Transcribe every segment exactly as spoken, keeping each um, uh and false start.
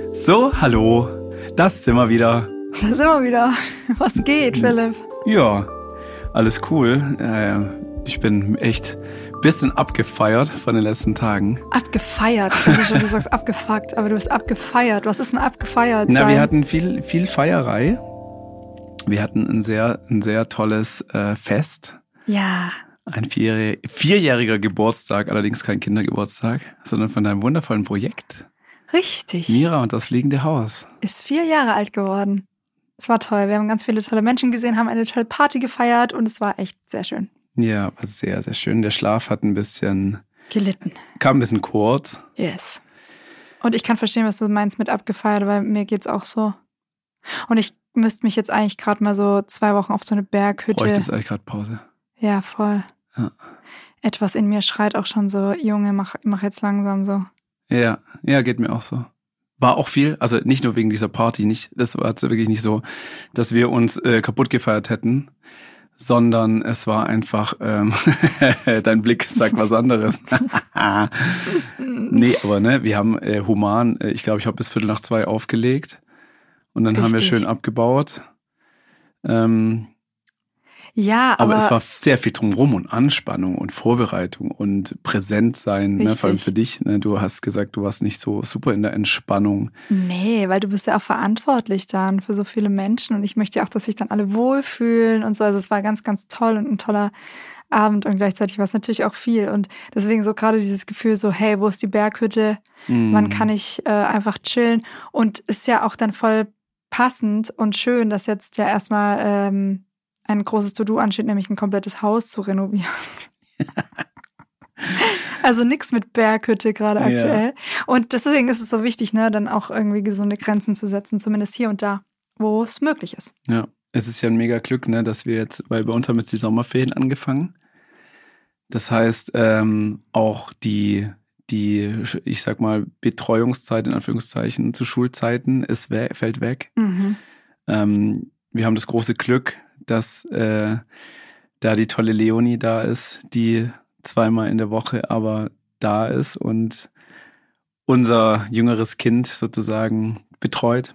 So, hallo, das sind wir wieder. Da sind wir wieder. Was geht, Philipp? Ja, alles cool. Äh, ich bin echt ein bisschen abgefeiert von den letzten Tagen. Abgefeiert? Ich dachte schon, du sagst abgefuckt, aber du bist abgefeiert. Was ist denn abgefeiert Na, sein? wir hatten viel, viel Feierei. Wir hatten ein sehr, ein sehr tolles äh, Fest. Ja. Ein vierjähriger, vierjähriger Geburtstag, allerdings kein Kindergeburtstag, sondern von einem wundervollen Projekt. Richtig. Mira und das fliegende Haus. Ist vier Jahre alt geworden. Es war toll. Wir haben ganz viele tolle Menschen gesehen, haben eine tolle Party gefeiert und es war echt sehr schön. Ja, war sehr, sehr schön. Der Schlaf hat ein bisschen... Gelitten. Kam ein bisschen kurz. Yes. Und ich kann verstehen, was du meinst mit abgefeiert, weil mir geht's auch so. Und ich müsste mich jetzt eigentlich gerade mal so zwei Wochen auf so eine Berghütte... Bräuchte es eigentlich gerade Pause. Ja, voll. Ja. Etwas in mir schreit auch schon so, Junge, mach, mach jetzt langsam so. Ja, ja, geht mir auch so. War auch viel, also nicht nur wegen dieser Party, nicht, das war jetzt wirklich nicht so, dass wir uns äh, kaputt gefeiert hätten, sondern es war einfach, ähm, dein Blick sagt was anderes. Nee, aber ne, wir haben äh, human, äh, ich glaube, ich habe bis Viertel nach zwei aufgelegt und dann Richtig. haben wir schön abgebaut. Ähm, Ja, aber, aber es war sehr viel drumherum und Anspannung und Vorbereitung und präsent sein, ne, vor allem für dich. Ne, du hast gesagt, du warst nicht so super in der Entspannung. Nee, weil du bist ja auch verantwortlich dann für so viele Menschen und ich möchte ja auch, dass sich dann alle wohlfühlen und so. Also es war ganz, ganz toll und ein toller Abend und gleichzeitig war es natürlich auch viel. Und deswegen so gerade dieses Gefühl so, hey, wo ist die Berghütte? Mm. Wann kann ich äh, einfach chillen? Und ist ja auch dann voll passend und schön, dass jetzt ja erstmal ähm, ein großes To-Do ansteht, nämlich ein komplettes Haus zu renovieren. Also nichts mit Berghütte gerade aktuell. Ja. Und deswegen ist es so wichtig, ne, dann auch irgendwie gesunde Grenzen zu setzen, zumindest hier und da, wo es möglich ist. Ja, es ist ja ein mega Glück, ne, dass wir jetzt, weil bei uns haben jetzt die Sommerferien angefangen. Das heißt, ähm, auch die, die, ich sag mal, Betreuungszeit in Anführungszeichen zu Schulzeiten ist we- fällt weg. Mhm. Ähm, wir haben das große Glück, dass äh, da die tolle Leonie da ist, die zweimal in der Woche aber da ist und unser jüngeres Kind sozusagen betreut.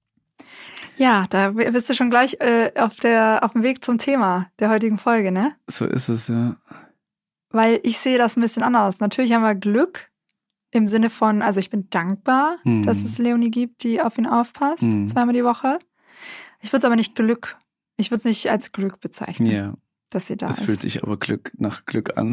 Ja, da bist du schon gleich äh, auf der auf dem Weg zum Thema der heutigen Folge, ne? So ist es, ja. Weil ich sehe das ein bisschen anders. Natürlich haben wir Glück im Sinne von, also ich bin dankbar, hm. dass es Leonie gibt, die auf ihn aufpasst, hm. zweimal die Woche. Ich würde es aber nicht Glück Ich würde es nicht als Glück bezeichnen, ja. dass sie da es ist. Es fühlt sich aber Glück nach Glück an.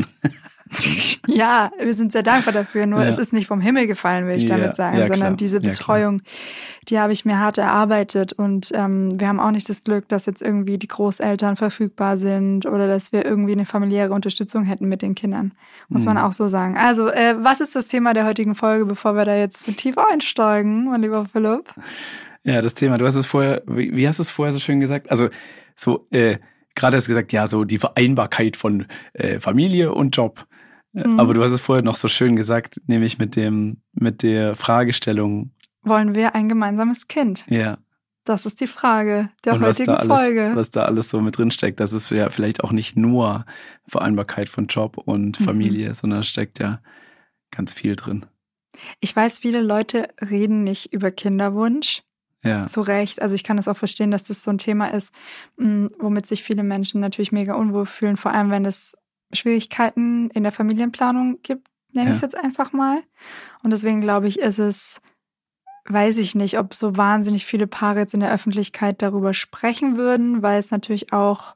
Ja, wir sind sehr dankbar dafür, nur ja. es ist nicht vom Himmel gefallen, will ich ja. damit sagen, ja, sondern klar. diese Betreuung, ja, die habe ich mir hart erarbeitet und ähm, wir haben auch nicht das Glück, dass jetzt irgendwie die Großeltern verfügbar sind oder dass wir irgendwie eine familiäre Unterstützung hätten mit den Kindern, muss mhm. man auch so sagen. Also, äh, was ist das Thema der heutigen Folge, bevor wir da jetzt zu tief einsteigen, mein lieber Philipp? Ja, das Thema, du hast es vorher, wie, wie hast du es vorher so schön gesagt? Also so, äh, gerade hast du gesagt, ja, so die Vereinbarkeit von äh, Familie und Job. Mhm. Aber du hast es vorher noch so schön gesagt, nämlich mit dem, mit der Fragestellung. Wollen wir ein gemeinsames Kind? Ja. Das ist die Frage der und heutigen was da alles, Folge. Was da alles so mit drin steckt. Das ist ja vielleicht auch nicht nur Vereinbarkeit von Job und Familie, mhm. sondern steckt ja ganz viel drin. Ich weiß, viele Leute reden nicht über Kinderwunsch. Ja. Zu Recht. Also ich kann das auch verstehen, dass das so ein Thema ist, womit sich viele Menschen natürlich mega unwohl fühlen, vor allem wenn es Schwierigkeiten in der Familienplanung gibt, nenne ja. ich es jetzt einfach mal. Und deswegen glaube ich, ist es, weiß ich nicht, ob so wahnsinnig viele Paare jetzt in der Öffentlichkeit darüber sprechen würden, weil es natürlich auch,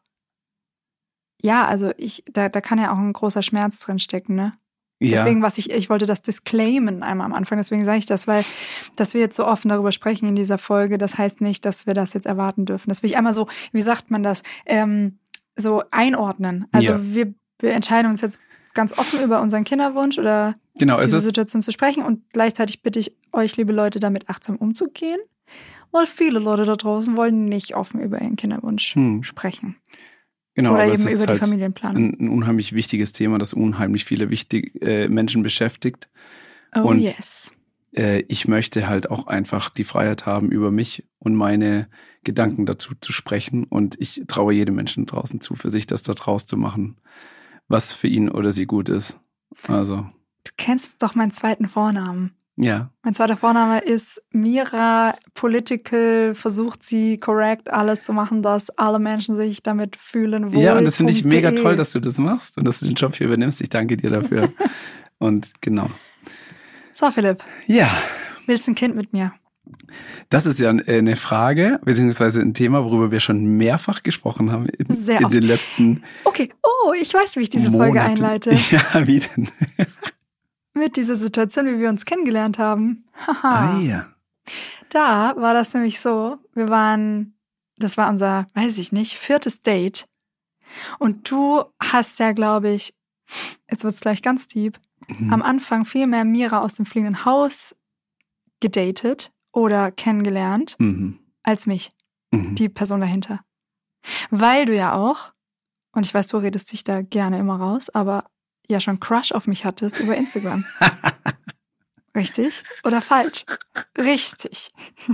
ja, also ich, da, da kann ja auch ein großer Schmerz drin stecken, ne? Ja. Deswegen, was ich, ich wollte das disclaimen einmal am Anfang, deswegen sage ich das, weil, dass wir jetzt so offen darüber sprechen in dieser Folge, das heißt nicht, dass wir das jetzt erwarten dürfen. Das will ich einmal so, wie sagt man das, ähm, so einordnen. Also ja. wir, wir entscheiden uns jetzt ganz offen über unseren Kinderwunsch oder genau, diese es ist Situation zu sprechen und gleichzeitig bitte ich euch, liebe Leute, damit achtsam umzugehen, weil viele Leute da draußen wollen nicht offen über ihren Kinderwunsch hm. sprechen. Genau, oder aber eben es ist über die halt Familienplanung. Ein, ein unheimlich wichtiges Thema, das unheimlich viele wichtig, äh, Menschen beschäftigt. Oh und yes. äh, ich möchte halt auch einfach die Freiheit haben, über mich und meine Gedanken dazu zu sprechen. Und ich traue jedem Menschen draußen zu, für sich das da draus zu machen, was für ihn oder sie gut ist. Also. Du kennst doch meinen zweiten Vornamen. Ja. Mein zweiter Vorname ist Mira. Political versucht sie korrekt alles zu machen, dass alle Menschen sich damit fühlen wohl. Ja, und das finde ich mega .de. toll, dass du das machst und dass du den Job hier übernimmst. Ich danke dir dafür. Und genau. So, Philipp. Ja. Willst du ein Kind mit mir? Das ist ja eine Frage, beziehungsweise ein Thema, worüber wir schon mehrfach gesprochen haben in, Sehr in oft. den letzten Okay, oh, ich weiß, wie ich diese Monate. Folge einleite. Ja, wie denn? Mit dieser Situation, wie wir uns kennengelernt haben. Haha. Ah ja. Da war das nämlich so, wir waren, das war unser, weiß ich nicht, viertes Date. Und du hast ja, glaube ich, jetzt wird's gleich ganz deep, Mhm. am Anfang viel mehr Mira aus dem fliegenden Haus gedatet oder kennengelernt Mhm. als mich, Mhm. die Person dahinter. Weil du ja auch, und ich weiß, du redest dich da gerne immer raus, aber ja schon Crush auf mich hattest über Instagram. Richtig oder falsch? Richtig.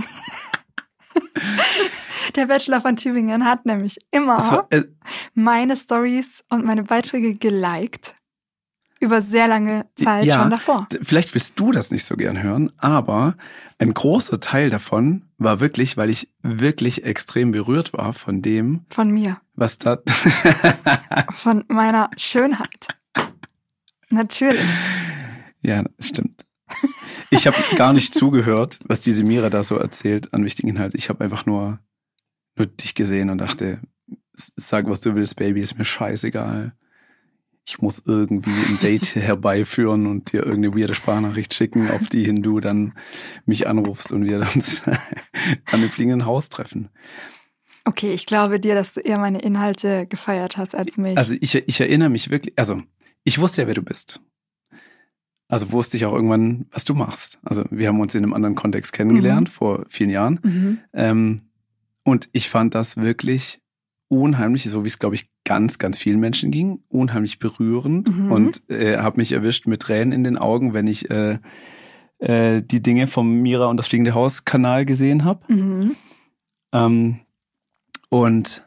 Der Bachelor von Tübingen hat nämlich Das immer war, äh, meine Stories und meine Beiträge geliked. Über sehr lange Zeit ja, schon davor. d- vielleicht willst du das nicht so gern hören, aber ein großer Teil davon war wirklich, weil ich wirklich extrem berührt war von dem, Von mir. was da... Von meiner Schönheit. Natürlich. Ja, stimmt. Ich habe gar nicht zugehört, was diese Mira da so erzählt an wichtigen Inhalt. Ich habe einfach nur, nur dich gesehen und dachte, s- sag, was du willst, Baby, ist mir scheißegal. Ich muss irgendwie ein Date herbeiführen und dir irgendeine weirde Sprachnachricht schicken, auf die hin du dann mich anrufst und wir uns dann im fliegenden Haus treffen. Okay, ich glaube dir, dass du eher meine Inhalte gefeiert hast als mich. Also ich, ich erinnere mich wirklich, also ich wusste ja, wer du bist. Also wusste ich auch irgendwann, was du machst. Also wir haben uns in einem anderen Kontext kennengelernt, Mhm. vor vielen Jahren. Mhm. Ähm, und ich fand das wirklich unheimlich, so wie es, glaube ich, ganz, ganz vielen Menschen ging, unheimlich berührend Mhm. und äh, habe mich erwischt mit Tränen in den Augen, wenn ich äh, äh, die Dinge vom Mira und das Fliegende Haus Kanal gesehen habe. Mhm. Ähm, und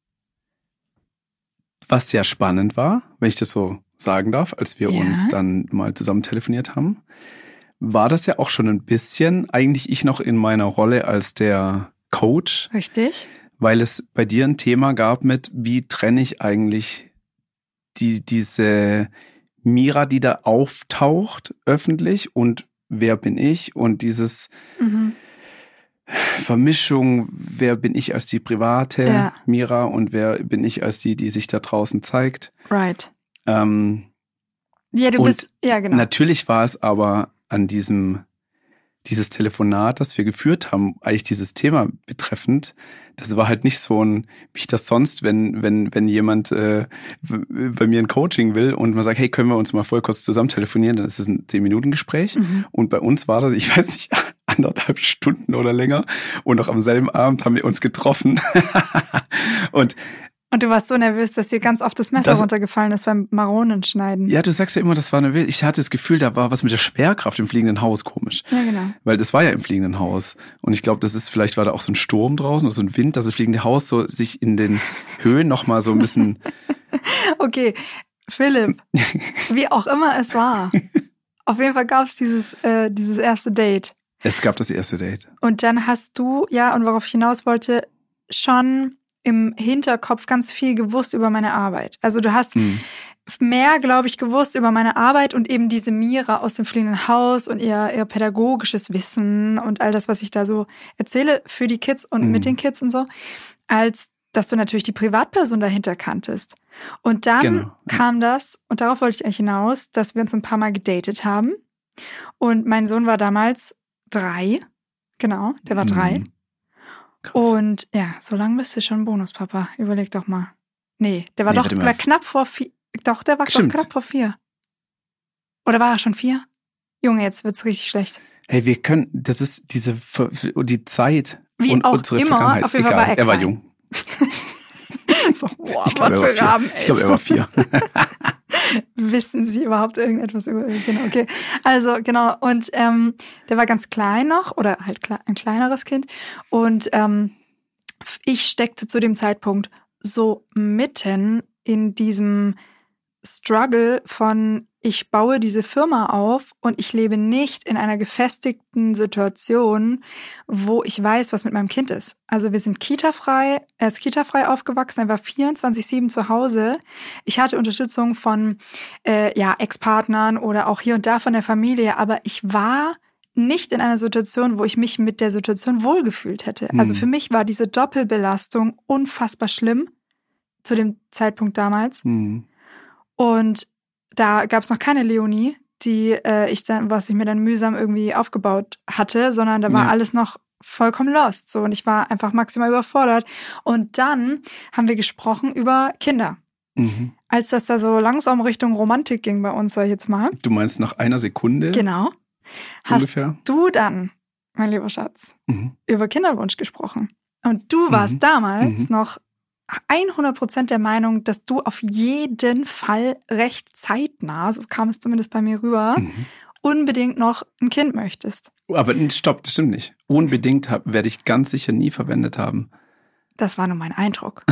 was sehr spannend war, wenn ich das so sagen darf, als wir Ja. uns dann mal zusammen telefoniert haben, war das ja auch schon ein bisschen, eigentlich ich noch in meiner Rolle als der Coach, Richtig. weil es bei dir ein Thema gab mit, wie trenne ich eigentlich die, diese Mira, die da auftaucht öffentlich und wer bin ich und dieses Mhm. Vermischung, wer bin ich als die private Ja. Mira und wer bin ich als die, die sich da draußen zeigt. Right. Ähm, Ja, du Und bist, ja genau. Natürlich war es aber an diesem, dieses Telefonat, das wir geführt haben, eigentlich dieses Thema betreffend, das war halt nicht so ein, wie ich das sonst, wenn, wenn, wenn jemand äh, bei mir ein Coaching will und man sagt, hey, können wir uns mal voll kurz zusammen telefonieren, dann ist es ein zehn-Minuten-Gespräch. Mhm. Und bei uns war das, ich weiß nicht, anderthalb Stunden oder länger. Und noch am selben Abend haben wir uns getroffen. Und Und du warst so nervös, dass dir ganz oft das Messer Das- runtergefallen ist beim Maronenschneiden. ja, du sagst ja immer, das war eine, ich hatte das Gefühl, da war was mit der Schwerkraft im fliegenden Haus komisch. Ja, genau. Weil das war ja im fliegenden Haus. Und ich glaube, das ist, vielleicht war da auch so ein Sturm draußen oder so ein Wind, dass das fliegende Haus so sich in den Höhen nochmal so ein bisschen. Okay, Philipp, wie auch immer es war. Auf jeden Fall gab es dieses, äh, dieses erste Date. Es gab das erste Date. Und dann hast du, ja, und worauf ich hinaus wollte, schon im Hinterkopf ganz viel gewusst über meine Arbeit. Also du hast Hm. mehr, glaube ich, gewusst über meine Arbeit und eben diese Mira aus dem fliegenden Haus und ihr, ihr pädagogisches Wissen und all das, was ich da so erzähle für die Kids und Mhm. mit den Kids und so, als dass du natürlich die Privatperson dahinter kanntest. Und dann Genau, ja. kam das, und darauf wollte ich eigentlich hinaus, dass wir uns ein paar Mal gedatet haben. Und mein Sohn war damals drei. Genau, der war drei. Mhm. Krass. Und ja, so lange bist du schon Bonuspapa. Überleg doch mal. Nee, der war Nee, doch warte mal. war knapp vor vier. Doch, der war doch Stimmt. knapp vor vier. Oder war er schon vier? Junge, jetzt wird's richtig schlecht. Hey, wir können, das ist diese, Ver- die Zeit Wie und auch unsere immer, Vergangenheit. auf jeden Fall Egal, war er er war klein. jung. So, boah, Ich glaube, er war vier. Raben, Ich glaube, er war vier. Wissen Sie überhaupt irgendetwas über genau, okay. Also, genau, und ähm, der war ganz klein noch, oder halt kle- ein kleineres Kind. Und ähm, ich steckte zu dem Zeitpunkt so mitten in diesem Struggle von, ich baue diese Firma auf und ich lebe nicht in einer gefestigten Situation, wo ich weiß, was mit meinem Kind ist. Also wir sind kitafrei, er ist kitafrei aufgewachsen, er war vierundzwanzig sieben zu Hause. Ich hatte Unterstützung von äh, ja Ex-Partnern oder auch hier und da von der Familie, aber ich war nicht in einer Situation, wo ich mich mit der Situation wohlgefühlt hätte. Hm. Also für mich war diese Doppelbelastung unfassbar schlimm zu dem Zeitpunkt damals. Hm. Und da gab es noch keine Leonie, die äh, ich dann, was ich mir dann mühsam irgendwie aufgebaut hatte, sondern da war Ja. alles noch vollkommen lost. So, und ich war einfach maximal überfordert. Und dann haben wir gesprochen über Kinder. Mhm. Als das da so langsam Richtung Romantik ging bei uns, sag ich jetzt mal. Du meinst nach einer Sekunde Genau. Hast ungefähr? du dann, mein lieber Schatz, Mhm. über Kinderwunsch gesprochen. Und du warst Mhm. damals Mhm. noch hundert Prozent der Meinung, dass du auf jeden Fall recht zeitnah, so kam es zumindest bei mir rüber, Mhm. unbedingt noch ein Kind möchtest. Aber stopp, das stimmt nicht. Unbedingt hab, werde ich ganz sicher nie verwendet haben. Das war nur mein Eindruck.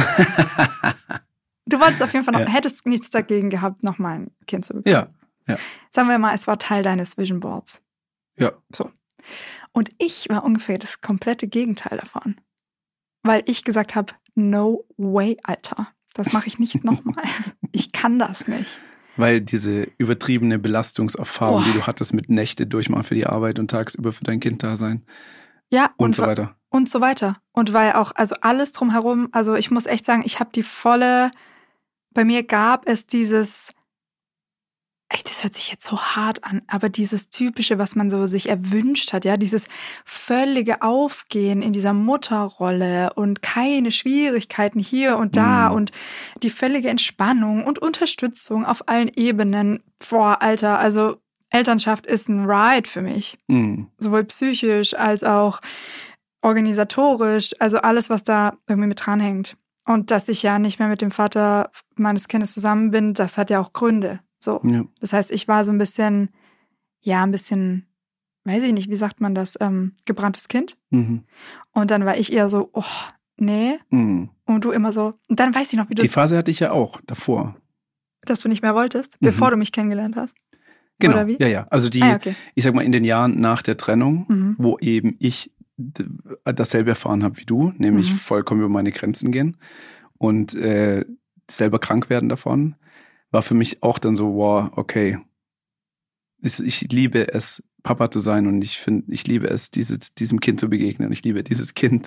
Du wolltest auf jeden Fall noch, Ja. hättest nichts dagegen gehabt, noch mal ein Kind zu bekommen. Ja, ja, Sagen wir mal, es war Teil deines Vision Boards. ja. So. Und ich war ungefähr das komplette Gegenteil davon. Weil ich gesagt habe, no way, Alter. Das mache ich nicht nochmal. Ich kann das nicht. Weil diese übertriebene Belastungserfahrung, Oh. die du hattest mit Nächte durchmachen für die Arbeit und tagsüber für dein Kind da sein Ja, und, und so weiter. Und so weiter. Und weil auch, also alles drumherum, also ich muss echt sagen, ich habe die volle, bei mir gab es dieses, echt, das hört sich jetzt so hart an, aber dieses Typische, was man so sich erwünscht hat, ja, dieses völlige Aufgehen in dieser Mutterrolle und keine Schwierigkeiten hier und da Mhm. und die völlige Entspannung und Unterstützung auf allen Ebenen. Boah, Alter, also Elternschaft ist ein Ride für mich. Mhm. Sowohl psychisch als auch organisatorisch, also alles, was da irgendwie mit dranhängt. Und dass ich ja nicht mehr mit dem Vater meines Kindes zusammen bin, das hat ja auch Gründe. So. Ja. Das heißt, ich war so ein bisschen, ja, ein bisschen, weiß ich nicht, wie sagt man das, ähm, gebranntes Kind. Mhm. Und dann war ich eher so, oh, nee. Mhm. Und du immer so. Und dann weiß ich noch, wie du, Die Phase hatte ich ja auch davor. dass du nicht mehr wolltest, Mhm. bevor du mich kennengelernt hast. Genau, Oder wie? ja, ja. Also die, Ah, ja, okay. ich sag mal, in den Jahren nach der Trennung, Mhm. wo eben ich d- dasselbe erfahren habe wie du, nämlich Mhm. vollkommen über meine Grenzen gehen und äh, selber krank werden davon, war für mich auch dann so, wow, okay, ich, ich liebe es, Papa zu sein und ich finde, ich liebe es, dieses, diesem Kind zu begegnen und ich liebe dieses Kind.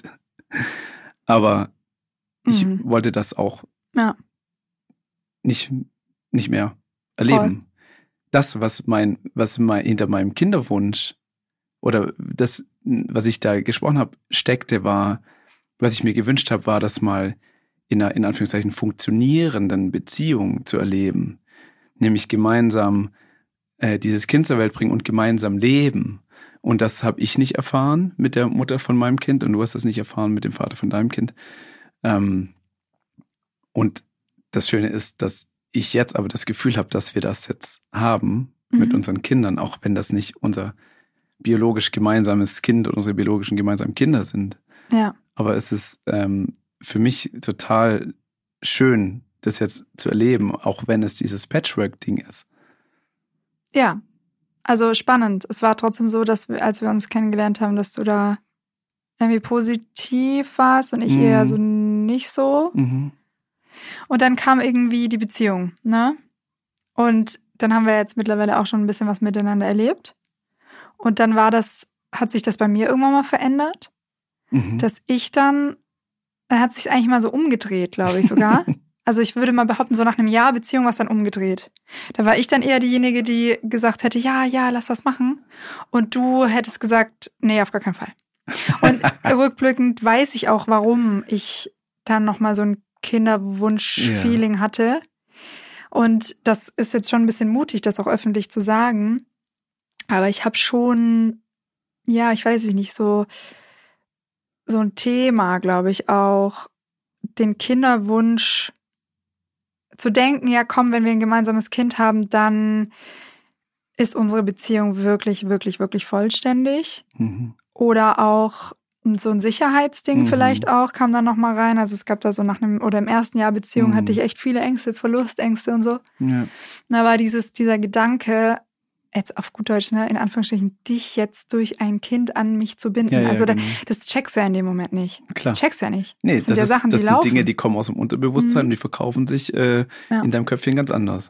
Aber ich Mhm. wollte das auch Ja. nicht, nicht mehr erleben. Das, was mein, was mein, hinter meinem Kinderwunsch oder das, was ich da gesprochen habe, steckte, war, was ich mir gewünscht habe, war das mal in einer, in Anführungszeichen, funktionierenden Beziehung zu erleben. Nämlich gemeinsam äh, dieses Kind zur Welt bringen und gemeinsam leben. Und das habe ich nicht erfahren mit der Mutter von meinem Kind und du hast das nicht erfahren mit dem Vater von deinem Kind. Ähm, und das Schöne ist, dass ich jetzt aber das Gefühl habe, dass wir das jetzt haben Mhm. mit unseren Kindern, auch wenn das nicht unser biologisch gemeinsames Kind und unsere biologischen gemeinsamen Kinder sind. Ja. Aber es ist ähm, für mich total schön, das jetzt zu erleben, auch wenn es dieses Patchwork-Ding ist. Ja, also spannend. Es war trotzdem so, dass wir, als wir uns kennengelernt haben, dass du da irgendwie positiv warst und ich Mhm. eher so nicht so. Mhm. Und dann kam irgendwie die Beziehung, ne? Und dann haben wir jetzt mittlerweile auch schon ein bisschen was miteinander erlebt. Und dann war das, hat sich das bei mir irgendwann mal verändert, Mhm. dass ich dann, dann hat sich eigentlich mal so umgedreht, glaube ich sogar. Also ich würde mal behaupten, so nach einem Jahr Beziehung war es dann umgedreht. Da war ich dann eher diejenige, die gesagt hätte, ja, ja, lass das machen. Und du hättest gesagt, nee, auf gar keinen Fall. Und rückblickend weiß ich auch, warum ich dann nochmal so ein Kinderwunsch-Feeling hatte. Und das ist jetzt schon ein bisschen mutig, das auch öffentlich zu sagen. Aber ich habe schon, ja, ich weiß nicht, so, so ein Thema, glaube ich, auch, den Kinderwunsch zu denken, ja komm, wenn wir ein gemeinsames Kind haben, dann ist unsere Beziehung wirklich, wirklich, wirklich vollständig. Mhm. Oder auch so ein Sicherheitsding Mhm. vielleicht auch, kam dann nochmal rein. Also es gab da so nach einem, oder im ersten Jahr Beziehung Mhm. hatte ich echt viele Ängste, Verlustängste und so. Ja. Und da war dieses, dieser Gedanke, jetzt auf gut Deutsch, ne, in Anführungsstrichen, dich jetzt durch ein Kind an mich zu binden. Ja, ja, also da, genau. das checkst du ja in dem Moment nicht. Klar. Das checkst du ja nicht. Nee, das sind das, ja ist, Sachen, das die sind laufen. Dinge, die kommen aus dem Unterbewusstsein Mhm. und die verkaufen sich äh, Ja. in deinem Köpfchen ganz anders.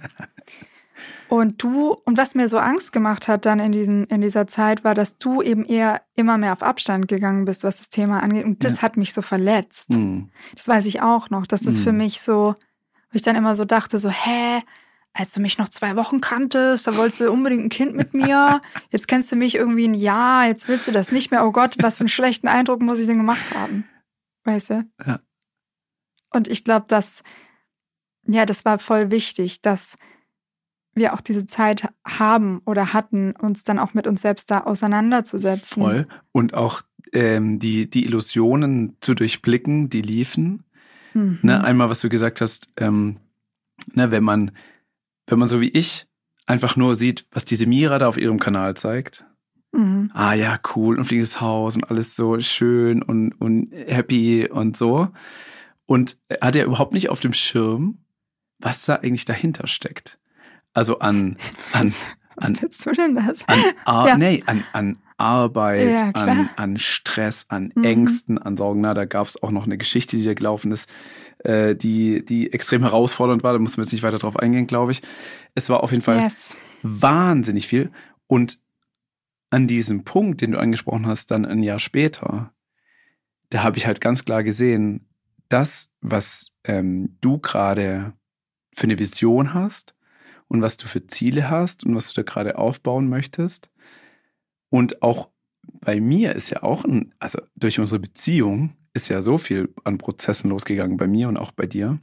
Und du, und was mir so Angst gemacht hat dann in diesen, in dieser Zeit, war, dass du eben eher immer mehr auf Abstand gegangen bist, was das Thema angeht. Und das Ja. hat mich so verletzt. Mhm. Das weiß ich auch noch. Das ist Mhm. für mich so, wo ich dann immer so dachte, so, hä, als du mich noch zwei Wochen kanntest, da wolltest du unbedingt ein Kind mit mir. Jetzt kennst du mich irgendwie ein Jahr, jetzt willst du das nicht mehr. Oh Gott, was für einen schlechten Eindruck muss ich denn gemacht haben? Weißt du? Ja. Und ich glaube, dass, ja, das war voll wichtig, dass wir auch diese Zeit haben oder hatten, uns dann auch mit uns selbst da auseinanderzusetzen. Voll. Und auch ähm, die, die Illusionen zu durchblicken, die liefen. Mhm. Ne, einmal, was du gesagt hast, ähm, ne, wenn man, wenn man so wie ich einfach nur sieht, was diese Mira da auf ihrem Kanal zeigt. Mhm. Ah ja, cool, und fliegendes Haus und alles so schön und, und happy und so. Und hat ja überhaupt nicht auf dem Schirm, was da eigentlich dahinter steckt. Also an, an, an, Was willst du denn das? an, Ar- Ja. nee, an, an Arbeit, Ja, klar. an, an Stress, an Mhm. Ängsten, an Sorgen. Na, da gab es auch noch eine Geschichte, die da gelaufen ist, äh, die, die extrem herausfordernd war. Da müssen wir jetzt nicht weiter drauf eingehen, glaube ich. Es war auf jeden Fall Yes. wahnsinnig viel. Und an diesem Punkt, den du angesprochen hast, dann ein Jahr später, da habe ich halt ganz klar gesehen, das, was ähm, du gerade für eine Vision hast und was du für Ziele hast und was du da gerade aufbauen möchtest. Und auch bei mir ist ja auch ein, also durch unsere Beziehung ist ja so viel an Prozessen losgegangen bei mir und auch bei dir,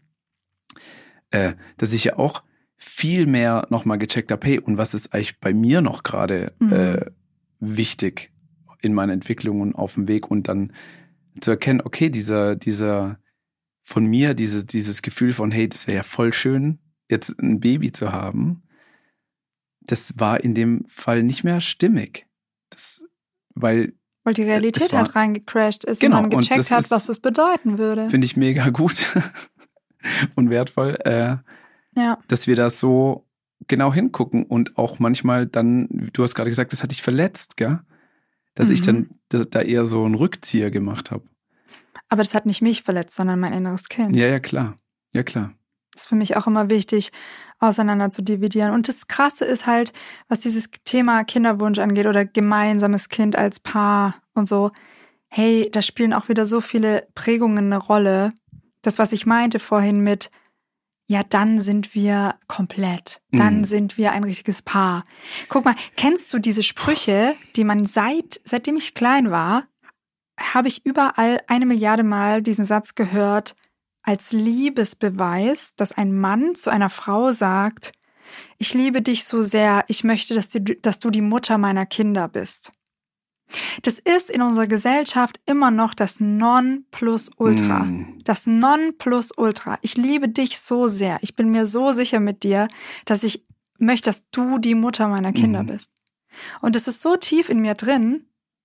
äh, dass ich ja auch viel mehr nochmal gecheckt habe, hey, und was ist eigentlich bei mir noch gerade Mhm. äh, wichtig in meiner Entwicklung und auf dem Weg und dann zu erkennen, okay, dieser, dieser von mir, dieses, dieses Gefühl von, hey, das wäre ja voll schön, jetzt ein Baby zu haben, das war in dem Fall nicht mehr stimmig. Das, weil Weil die Realität Es war- halt reingecrashed ist Genau, und man und gecheckt das hat, ist- was das bedeuten würde. finde ich mega gut und wertvoll, äh, Ja. dass wir da so genau hingucken und auch manchmal dann, du hast gerade gesagt, das hat dich verletzt, gell? Dass ich Mhm. dann da, da eher so einen Rückzieher gemacht habe. Aber das hat nicht mich verletzt, sondern mein inneres Kind. Ja, ja, klar. Ja, klar. Das ist für mich auch immer wichtig, auseinander zu dividieren. Und das Krasse ist halt, was dieses Thema Kinderwunsch angeht oder gemeinsames Kind als Paar und so. Hey, da spielen auch wieder so viele Prägungen eine Rolle. Das, was ich meinte vorhin mit, ja, dann sind wir komplett. Dann Mhm. sind wir ein richtiges Paar. Guck mal, kennst du diese Sprüche, die man seit, seitdem ich klein war, habe ich überall eine Milliarde Mal diesen Satz gehört, als Liebesbeweis, dass ein Mann zu einer Frau sagt, ich liebe dich so sehr, ich möchte, dass du, dass du die Mutter meiner Kinder bist. Das ist in unserer Gesellschaft immer noch das Nonplusultra. Mm. Das Nonplusultra. Ich liebe dich so sehr, ich bin mir so sicher mit dir, dass ich möchte, dass du die Mutter meiner Kinder Mhm. bist. Und es ist so tief in mir drin,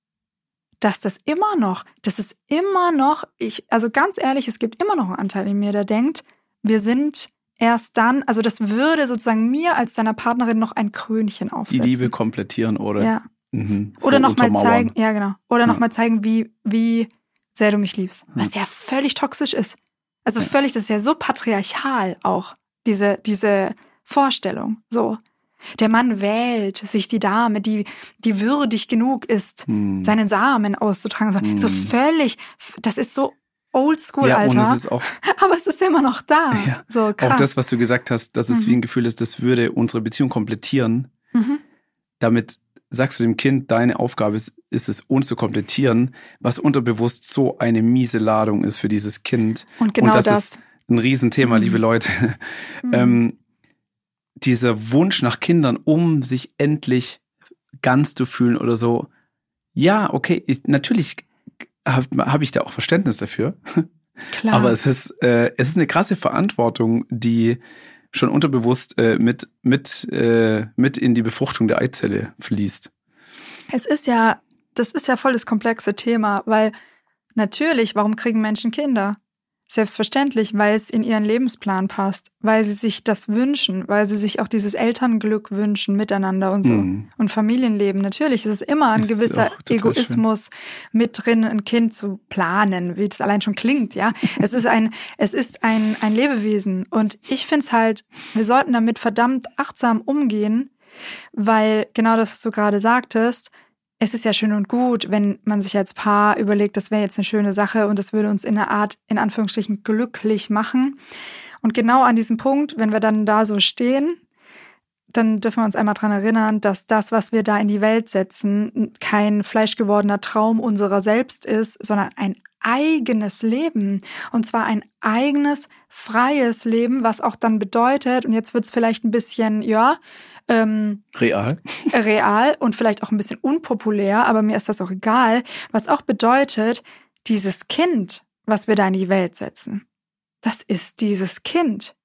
dass das immer noch, das ist immer noch, ich, also ganz ehrlich, es gibt immer noch einen Anteil in mir, der denkt, wir sind erst dann, also das würde sozusagen mir als deiner Partnerin noch ein Krönchen Die aufsetzen. Liebe komplettieren oder, ja. mhm, so Oder nochmal untermauern. zeigen, ja genau, oder Ja. nochmal zeigen, wie, wie sehr du mich liebst. Ja. Was ja völlig toxisch ist. Also Ja. völlig, das ist ja so patriarchal auch, diese, diese Vorstellung, so. Der Mann wählt sich die Dame, die, die würdig genug ist, Hm. seinen Samen auszutragen. So, Hm. so völlig, das ist so oldschool, Ja, und Alter. es ist auch, Aber es ist immer noch da. Ja, So krass. auch das, was du gesagt hast, dass es Mhm. wie ein Gefühl ist, das würde unsere Beziehung komplettieren. Mhm. Damit sagst du dem Kind, deine Aufgabe ist, ist es, uns zu komplettieren, was unterbewusst so eine miese Ladung ist für dieses Kind. Und genau und das, das. ist ein Riesenthema, Mhm. liebe Leute. Mhm. Ähm, dieser Wunsch nach Kindern, um sich endlich ganz zu fühlen oder so. Ja, okay, ich, natürlich habe hab ich da auch Verständnis dafür. Klar. Aber es ist, äh, es ist eine krasse Verantwortung, die schon unterbewusst äh, mit, mit, äh, mit in die Befruchtung der Eizelle fließt. Es ist ja das ist ja voll das komplexe Thema, weil natürlich, warum kriegen Menschen Kinder? Selbstverständlich, weil es in ihren Lebensplan passt, weil sie sich das wünschen, weil sie sich auch dieses Elternglück wünschen miteinander und so. Mm. Und Familienleben, natürlich, es ist immer ein ist gewisser Egoismus schön. Mit drin, ein Kind zu planen, wie das allein schon klingt, ja. es ist ein, es ist ein, ein Lebewesen. Und ich finde es halt, wir sollten damit verdammt achtsam umgehen, weil genau das, was du gerade sagtest, es ist ja schön und gut, wenn man sich als Paar überlegt, das wäre jetzt eine schöne Sache und das würde uns in einer Art, in Anführungsstrichen, glücklich machen. Und genau an diesem Punkt, wenn wir dann da so stehen, dann dürfen wir uns einmal dran erinnern, dass das, was wir da in die Welt setzen, kein fleischgewordener Traum unserer selbst ist, sondern ein eigenes Leben. Und zwar ein eigenes, freies Leben, was auch dann bedeutet, und jetzt wird's vielleicht ein bisschen, ja, Ähm, real. Real und vielleicht auch ein bisschen unpopulär, aber mir ist das auch egal, was auch bedeutet, dieses Kind, was wir da in die Welt setzen, das ist dieses Kind.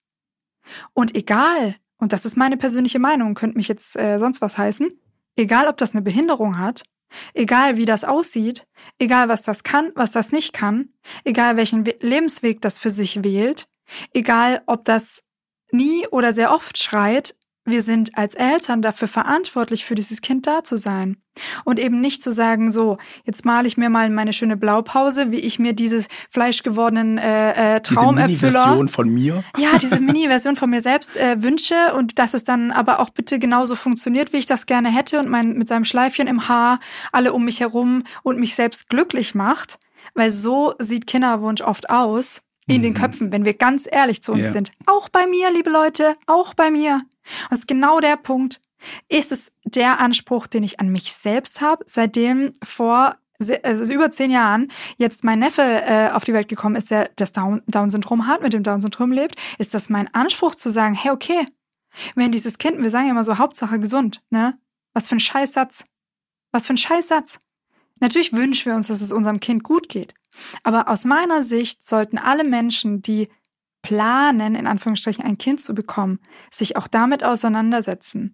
Und egal, und das ist meine persönliche Meinung, könnte mich jetzt äh, sonst was heißen, egal ob das eine Behinderung hat, egal wie das aussieht, egal was das kann, was das nicht kann, egal welchen We- Lebensweg das für sich wählt, egal ob das nie oder sehr oft schreit, wir sind als Eltern dafür verantwortlich, für dieses Kind da zu sein. Und eben nicht zu sagen, so, jetzt male ich mir mal meine schöne Blaupause, wie ich mir dieses fleischgewordenen äh, äh, Traumerfüller... Diese Mini-Version von mir? Ja, diese Mini-Version von mir selbst äh, wünsche und dass es dann aber auch bitte genauso funktioniert, wie ich das gerne hätte und mein mit seinem Schleifchen im Haar alle um mich herum und mich selbst glücklich macht. Weil so sieht Kinderwunsch oft aus. In den Köpfen, wenn wir ganz ehrlich zu uns yeah. sind. Auch bei mir, liebe Leute, auch bei mir. Und das ist genau der Punkt. Ist es der Anspruch, den ich an mich selbst habe, seitdem vor also über zehn Jahren jetzt mein Neffe äh, auf die Welt gekommen ist, der das Down- Down-Syndrom hat, mit dem Down-Syndrom lebt, ist das mein Anspruch zu sagen, hey, okay, wenn dieses Kind, wir sagen ja immer so, Hauptsache gesund, ne? Was für ein Scheißsatz. Was für ein Scheißsatz. Natürlich wünschen wir uns, dass es unserem Kind gut geht. Aber aus meiner Sicht sollten alle Menschen, die planen, in Anführungsstrichen ein Kind zu bekommen, sich auch damit auseinandersetzen.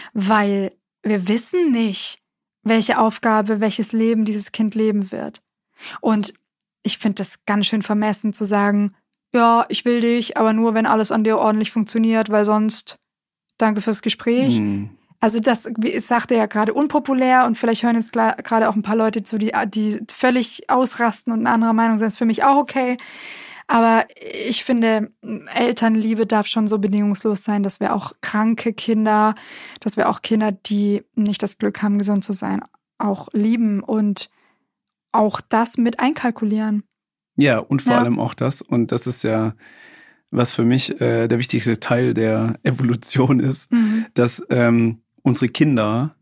Weil wir wissen nicht, welche Aufgabe, welches Leben dieses Kind leben wird. Und ich finde das ganz schön vermessen zu sagen, ja, ich will dich, aber nur, wenn alles an dir ordentlich funktioniert, weil sonst, danke fürs Gespräch. Mhm. Also das, ich sagte ja gerade, unpopulär und vielleicht hören jetzt gerade auch ein paar Leute zu, die, die völlig ausrasten und eine andere Meinung sind. Das ist für mich auch okay. Aber ich finde, Elternliebe darf schon so bedingungslos sein, dass wir auch kranke Kinder, dass wir auch Kinder, die nicht das Glück haben, gesund zu sein, auch lieben und auch das mit einkalkulieren. Ja, und vor ja. allem auch das. Und das ist ja, was für mich äh, der wichtigste Teil der Evolution ist, mhm. dass ähm, unsere Kinder,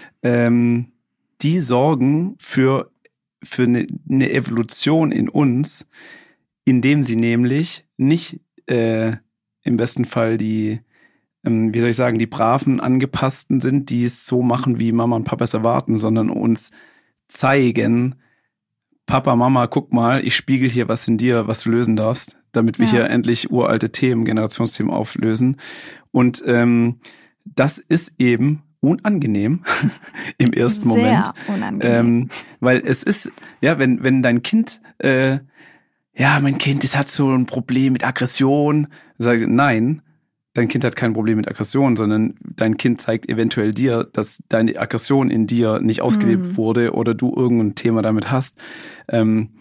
ähm, die sorgen für, für eine, eine Evolution in uns, indem sie nämlich nicht äh, im besten Fall die, ähm, wie soll ich sagen, die braven, angepassten sind, die es so machen, wie Mama und Papa es erwarten, sondern uns zeigen, Papa, Mama, guck mal, ich spiegel hier was in dir, was du lösen darfst, damit wir ja. hier endlich uralte Themen, Generationsthemen auflösen. Und ähm, das ist eben unangenehm im ersten Sehr Moment. Unangenehm. Ähm, weil es ist, ja, wenn, wenn dein Kind, äh, ja, mein Kind, das hat so ein Problem mit Aggression, sag ich, nein, dein Kind hat kein Problem mit Aggression, sondern dein Kind zeigt eventuell dir, dass deine Aggression in dir nicht ausgelebt mhm. wurde oder du irgendein Thema damit hast. Ähm,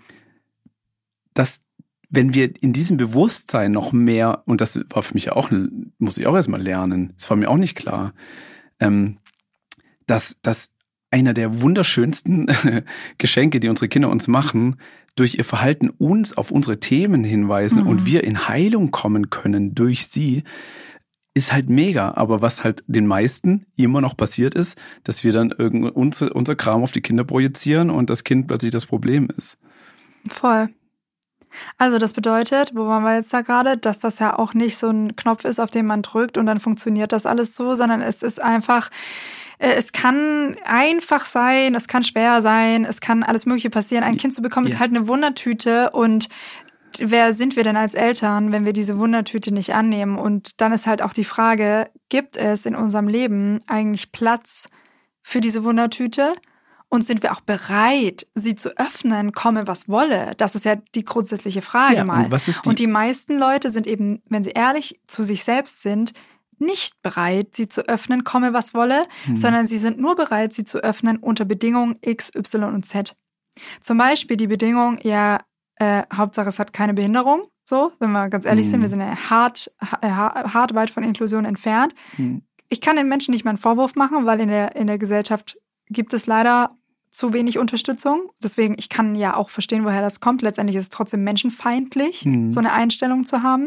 dass, wenn wir in diesem Bewusstsein noch mehr, und das war für mich auch, muss ich auch erstmal lernen, das war mir auch nicht klar, ähm, dass, dass einer der wunderschönsten Geschenke, die unsere Kinder uns machen, durch ihr Verhalten uns auf unsere Themen hinweisen mhm. und wir in Heilung kommen können durch sie, ist halt mega. Aber was halt den meisten immer noch passiert ist, dass wir dann irgend unser, unser Kram auf die Kinder projizieren und das Kind plötzlich das Problem ist. Voll. Also das bedeutet, wo waren wir jetzt da gerade, dass das ja auch nicht so ein Knopf ist, auf den man drückt und dann funktioniert das alles so, sondern es ist einfach, es kann einfach sein, es kann schwer sein, es kann alles Mögliche passieren. Ein Kind zu bekommen ja. ist halt eine Wundertüte und wer sind wir denn als Eltern, wenn wir diese Wundertüte nicht annehmen? Und dann ist halt auch die Frage, gibt es in unserem Leben eigentlich Platz für diese Wundertüte? Und sind wir auch bereit, sie zu öffnen, komme was wolle? Das ist ja die grundsätzliche Frage Ja, mal. und was ist die- Und die meisten Leute sind eben, wenn sie ehrlich zu sich selbst sind, nicht bereit, sie zu öffnen, komme was wolle, Hm. sondern sie sind nur bereit, sie zu öffnen unter Bedingungen X, Y und Z. Zum Beispiel die Bedingung, ja, äh, Hauptsache es hat keine Behinderung. So, wenn wir ganz ehrlich Hm. sind, wir sind ja hart, hart, hart weit von Inklusion entfernt. Hm. Ich kann den Menschen nicht mal einen Vorwurf machen, weil in der, in der Gesellschaft gibt es leider zu wenig Unterstützung. Deswegen, ich kann ja auch verstehen, woher das kommt. Letztendlich ist es trotzdem menschenfeindlich, Mhm. so eine Einstellung zu haben.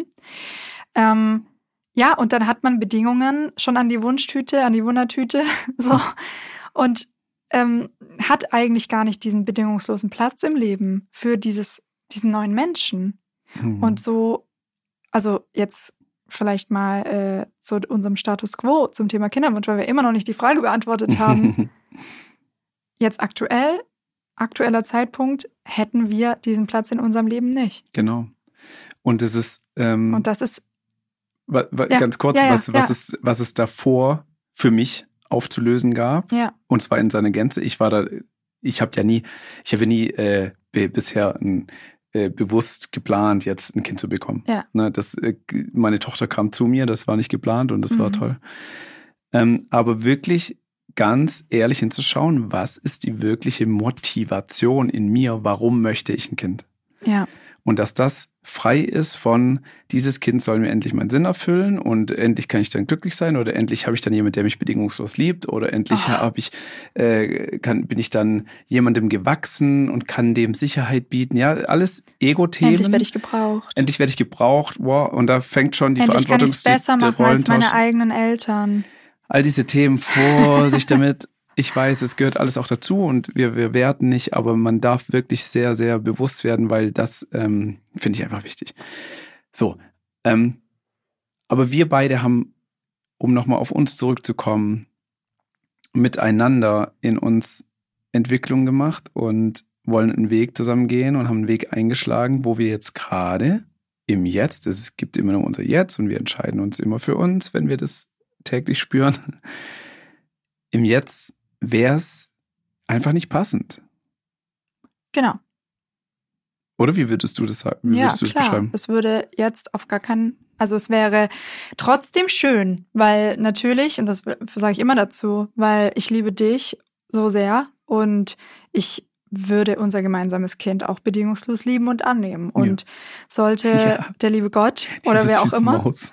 Ähm, ja, und dann hat man Bedingungen schon an die Wunschtüte, an die Wundertüte. So. Und ähm, hat eigentlich gar nicht diesen bedingungslosen Platz im Leben für dieses, diesen neuen Menschen. Hm. Und so, also jetzt vielleicht mal äh, zu unserem Status quo zum Thema Kinderwunsch, weil wir immer noch nicht die Frage beantwortet haben. Jetzt aktuell, aktueller Zeitpunkt, hätten wir diesen Platz in unserem Leben nicht. Genau. Und es ist, ähm, Und das ist, wa, wa, Ja, ganz kurz, ja, ja, was, was, ja. es, was es davor für mich aufzulösen gab. ja, Und zwar in seiner Gänze. Ich war da, ich habe ja nie, ich habe ja nie äh, be, bisher ein, äh, bewusst geplant, jetzt ein Kind zu bekommen. Ja. Ne, das, äh, meine Tochter kam zu mir, das war nicht geplant und das war Mhm. toll. Ähm, aber wirklich ganz ehrlich hinzuschauen, was ist die wirkliche Motivation in mir? Warum möchte ich ein Kind? ja, Und dass das frei ist von, dieses Kind soll mir endlich meinen Sinn erfüllen und endlich kann ich dann glücklich sein oder endlich habe ich dann jemanden, der mich bedingungslos liebt oder endlich Oh. habe ich, äh, kann, bin ich dann jemandem gewachsen und kann dem Sicherheit bieten. Ja, alles Ego-Themen. endlich werde ich gebraucht. Endlich werde ich gebraucht. Wow. Und da fängt schon die Endlich kann ich es Verantwortungs- besser der machen als meine Rollentausch. eigenen Eltern. All diese Themen, Vorsicht damit. Ich weiß, es gehört alles auch dazu und wir, wir werten nicht, aber man darf wirklich sehr, sehr bewusst werden, weil das ähm, finde ich einfach wichtig. So, ähm, aber wir beide haben, um nochmal auf uns zurückzukommen, miteinander in uns Entwicklung gemacht und wollen einen Weg zusammen gehen und haben einen Weg eingeschlagen, wo wir jetzt gerade im Jetzt, es gibt immer nur unser Jetzt und wir entscheiden uns immer für uns, wenn wir das täglich spüren. Im Jetzt wäre es einfach nicht passend. Genau. Oder wie würdest du das sagen? Wie Ja, würdest du das klar. beschreiben? Es würde jetzt auf gar keinen, also es wäre trotzdem schön, weil natürlich, und das sage ich immer dazu, weil ich liebe dich so sehr und ich würde unser gemeinsames Kind auch bedingungslos lieben und annehmen. Und sollte Ja. der liebe Gott oder Diese wer auch süße immer, Maus.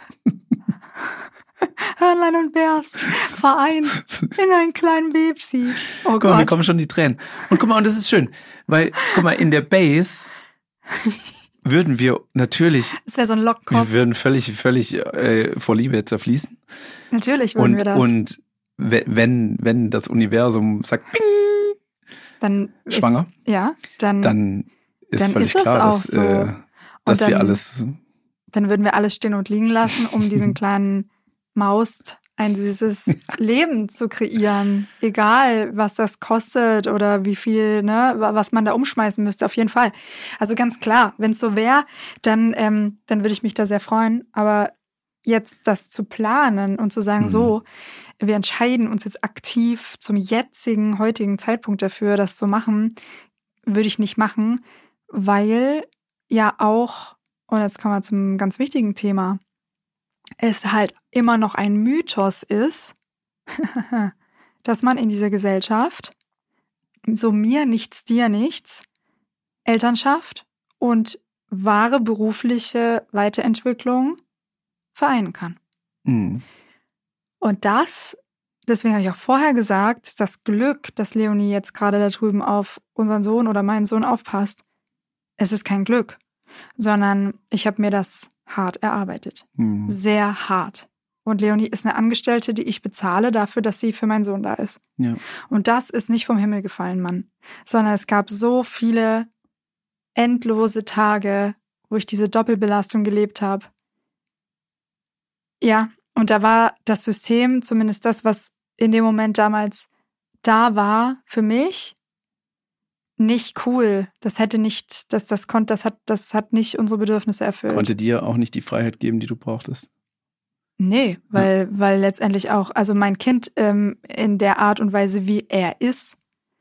Hörnlein und Bärs vereint in einen kleinen Babsi. Oh Guck mal, mir Gott. kommen schon die Tränen. Und guck mal, und das ist schön, weil, guck mal, in der Base würden wir natürlich, Es wäre so ein Lockkopf. wir würden völlig, völlig äh, vor Liebe zerfließen. Natürlich würden Und, wir das. und we- wenn, wenn das Universum sagt, bing, dann schwanger, Ist, ja, dann, dann ist Dann völlig ist es klar, auch dass, so. äh, dass dann- wir alles, dann würden wir alles stehen und liegen lassen, um diesen kleinen Maust ein süßes Leben zu kreieren. Egal, was das kostet oder wie viel, ne, was man da umschmeißen müsste, auf jeden Fall. Also ganz klar, wenn es so wäre, dann, ähm, dann würde ich mich da sehr freuen. Aber jetzt das zu planen und zu sagen, Mhm. so, wir entscheiden uns jetzt aktiv zum jetzigen, heutigen Zeitpunkt dafür, das zu machen, würde ich nicht machen, weil ja auch, und jetzt kommen wir zum ganz wichtigen Thema, es halt immer noch ein Mythos ist, dass man in dieser Gesellschaft so mir nichts, dir nichts, Elternschaft und wahre berufliche Weiterentwicklung vereinen kann. mh, Und das, deswegen habe ich auch vorher gesagt, das Glück, dass Leonie jetzt gerade da drüben auf unseren Sohn oder meinen Sohn aufpasst, es ist kein Glück, sondern ich habe mir das hart erarbeitet. mh. Sehr hart. Und Leonie ist eine Angestellte, die ich bezahle dafür, dass sie für meinen Sohn da ist. Ja. Und das ist nicht vom Himmel gefallen, Mann. Sondern es gab so viele endlose Tage, wo ich diese Doppelbelastung gelebt habe. Ja, und da war das System, zumindest das, was in dem Moment damals da war, für mich nicht cool. Das hätte nicht, das, das konnte, das hat, das hat nicht unsere Bedürfnisse erfüllt. Konnte dir auch nicht die Freiheit geben, die du brauchtest. Nee, weil, weil letztendlich auch, also mein Kind ähm, in der Art und Weise, wie er ist,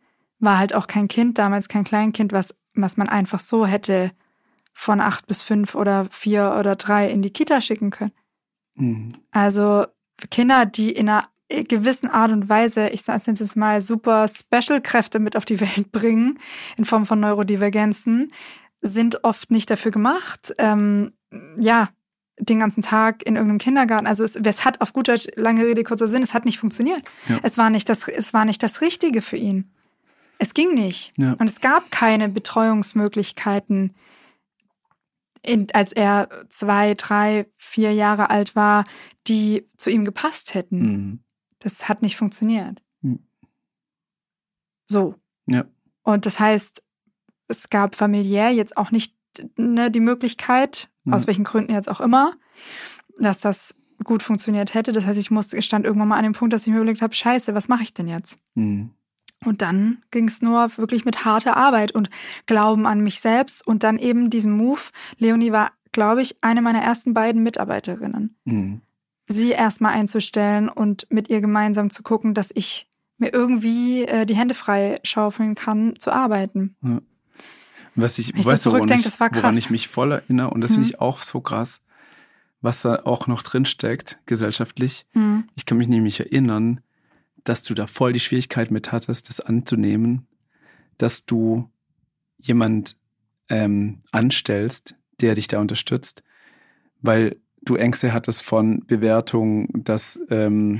war halt auch kein Kind, damals kein Kleinkind, was, was man einfach so hätte von acht bis fünf oder vier oder drei in die Kita schicken können. Mhm. Also Kinder, die in einer gewissen Art und Weise, ich sage es jetzt mal, super Special-Kräfte mit auf die Welt bringen, in Form von Neurodivergenzen, sind oft nicht dafür gemacht, ähm, ja, den ganzen Tag in irgendeinem Kindergarten. Also es, es hat auf gut Deutsch, lange Rede, kurzer Sinn, es hat nicht funktioniert. Ja. Es war nicht das, es war nicht das Richtige für ihn. Es ging nicht. Ja. Und es gab keine Betreuungsmöglichkeiten, in, als er zwei, drei, vier Jahre alt war, die zu ihm gepasst hätten. Mhm. Das hat nicht funktioniert. Mhm. So. Ja. Und das heißt, es gab familiär jetzt auch nicht, ne, die Möglichkeit, mhm. aus welchen Gründen jetzt auch immer, dass das gut funktioniert hätte. Das heißt, ich musste, ich stand irgendwann mal an dem Punkt, dass ich mir überlegt habe, scheiße, was mache ich denn jetzt? Mhm. Und dann ging es nur wirklich mit harter Arbeit und Glauben an mich selbst und dann eben diesen Move. Leonie war, glaube ich, eine meiner ersten beiden Mitarbeiterinnen. Mhm. Sie erstmal einzustellen und mit ihr gemeinsam zu gucken, dass ich mir irgendwie äh, die Hände frei schaufeln kann, zu arbeiten. Ja. Was ich, ich weißt so du, woran, denk, ich, woran ich mich voll erinnere, und das mhm. finde ich auch so krass, was da auch noch drin steckt, gesellschaftlich. Mhm. Ich kann mich nämlich erinnern, dass du da voll die Schwierigkeit mit hattest, das anzunehmen, dass du jemand ähm, anstellst, der dich da unterstützt, weil du Ängste hattest von Bewertung, dass, ähm,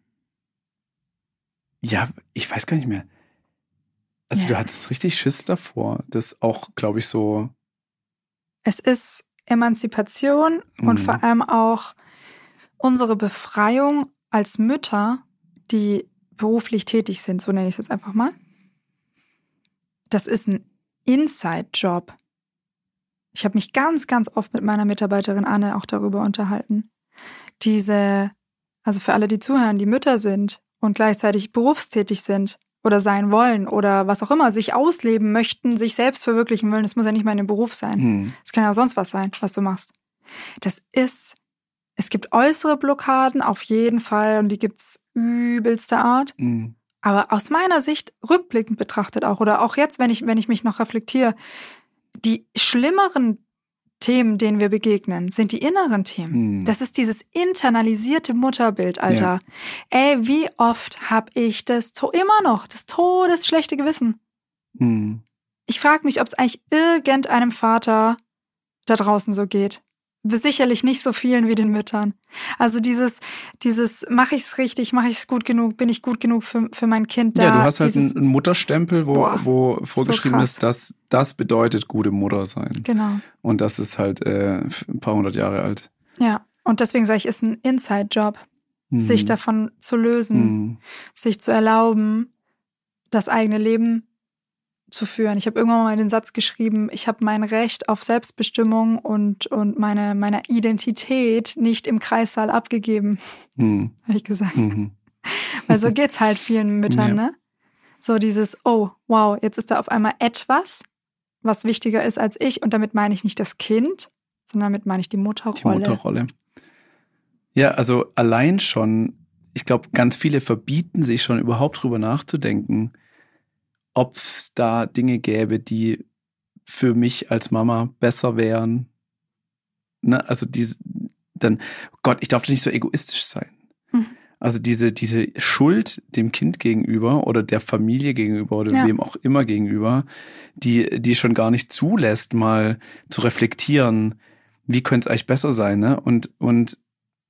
ja, ich weiß gar nicht mehr. Also ja. Du hattest richtig Schiss davor, das auch, glaube ich, so. Es ist Emanzipation mhm. und vor allem auch unsere Befreiung als Mütter, die beruflich tätig sind, so nenne ich es jetzt einfach mal. Das ist ein Inside-Job. Ich habe mich ganz, ganz oft mit meiner Mitarbeiterin Anne auch darüber unterhalten. Diese, also für alle, die zuhören, die Mütter sind und gleichzeitig berufstätig sind oder sein wollen oder was auch immer, sich ausleben möchten, sich selbst verwirklichen wollen, das muss ja nicht mal in dem Beruf sein. Hm. Das kann ja auch sonst was sein, was du machst. Das ist, es gibt äußere Blockaden auf jeden Fall und die gibt's übelster Art. Hm. Aber aus meiner Sicht, rückblickend betrachtet auch, oder auch jetzt, wenn ich, wenn ich mich noch reflektiere, die schlimmeren Themen, denen wir begegnen, sind die inneren Themen. Hm. Das ist dieses internalisierte Mutterbild, Alter. Ja. Ey, wie oft habe ich das to- immer noch, das todesschlechte Gewissen. Hm. Ich frage mich, ob es eigentlich irgendeinem Vater da draußen so geht. Sicherlich nicht so vielen wie den Müttern. Also dieses, dieses, mache ich es richtig, mache ich es gut genug, bin ich gut genug für, für mein Kind da. Ja, du hast halt dieses, einen Mutterstempel, wo, boah, wo vorgeschrieben so ist, dass das bedeutet gute Mutter sein. Genau. Und das ist halt äh, ein paar hundert Jahre alt. Ja, und deswegen sage ich, ist ein Inside-Job, Mhm. sich davon zu lösen, Mhm. sich zu erlauben, das eigene Leben zu führen. Ich habe irgendwann mal den Satz geschrieben, ich habe mein Recht auf Selbstbestimmung und, und meine, meine Identität nicht im Kreissaal abgegeben, Mhm. habe ich gesagt. Mhm. Weil so geht's halt vielen Müttern, Ja. ne? So dieses, oh, wow, jetzt ist da auf einmal etwas, was wichtiger ist als ich. Und damit meine ich nicht das Kind, sondern damit meine ich die Mutterrolle. Die Mutterrolle. Ja, also allein schon, ich glaube, ganz viele verbieten sich schon überhaupt drüber nachzudenken, ob es da Dinge gäbe, die für mich als Mama besser wären. Ne? Also diese, dann, Gott, ich darf doch nicht so egoistisch sein. Hm. Also diese, diese Schuld dem Kind gegenüber oder der Familie gegenüber oder Ja. wem auch immer gegenüber, die, die schon gar nicht zulässt, mal zu reflektieren, wie könnte es eigentlich besser sein, ne? Und, und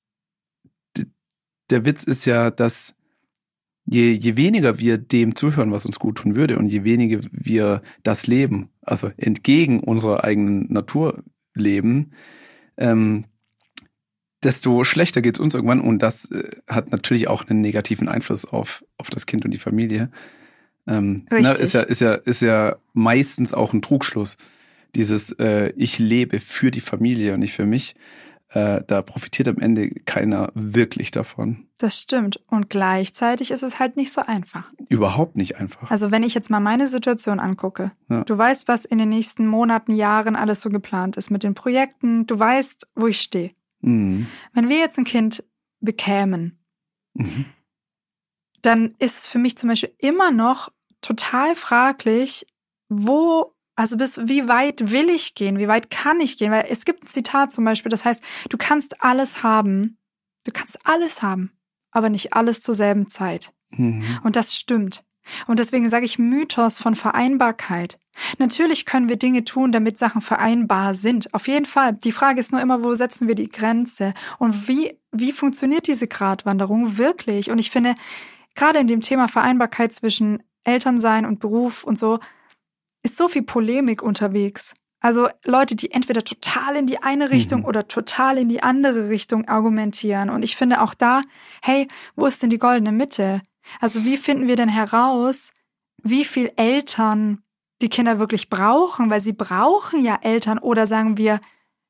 d- der Witz ist ja, dass je, je weniger wir dem zuhören, was uns gut tun würde, und je weniger wir das leben, also entgegen unserer eigenen Natur leben, ähm, desto schlechter geht's uns irgendwann. Und das äh, hat natürlich auch einen negativen Einfluss auf, auf das Kind und die Familie. Ähm, ne, Richtig. ist ja, ist ja, ist ja meistens auch ein Trugschluss. Dieses, äh, ich lebe für die Familie und nicht für mich. Äh, da profitiert am Ende keiner wirklich davon. Das stimmt. Und gleichzeitig ist es halt nicht so einfach. Überhaupt nicht einfach. Also wenn ich jetzt mal meine Situation angucke, Ja. du weißt, was in den nächsten Monaten, Jahren alles so geplant ist mit den Projekten, du weißt, wo ich stehe. Mhm. Wenn wir jetzt ein Kind bekämen, Mhm. dann ist es für mich zum Beispiel immer noch total fraglich, wo, also bis wie weit will ich gehen, wie weit kann ich gehen? Weil es gibt ein Zitat zum Beispiel, das heißt, du kannst alles haben, du kannst alles haben, aber nicht alles zur selben Zeit. Mhm. Und das stimmt. Und deswegen sage ich Mythos von Vereinbarkeit. Natürlich können wir Dinge tun, damit Sachen vereinbar sind. Auf jeden Fall. Die Frage ist nur immer, wo setzen wir die Grenze? Und wie, wie funktioniert diese Gratwanderung wirklich? Und ich finde, gerade in dem Thema Vereinbarkeit zwischen Elternsein und Beruf und so, ist so viel Polemik unterwegs. Also Leute, die entweder total in die eine Richtung mhm. oder total in die andere Richtung argumentieren. Und ich finde auch da, hey, wo ist denn die goldene Mitte? Also wie finden wir denn heraus, wie viel Eltern die Kinder wirklich brauchen? Weil sie brauchen ja Eltern. Oder sagen wir,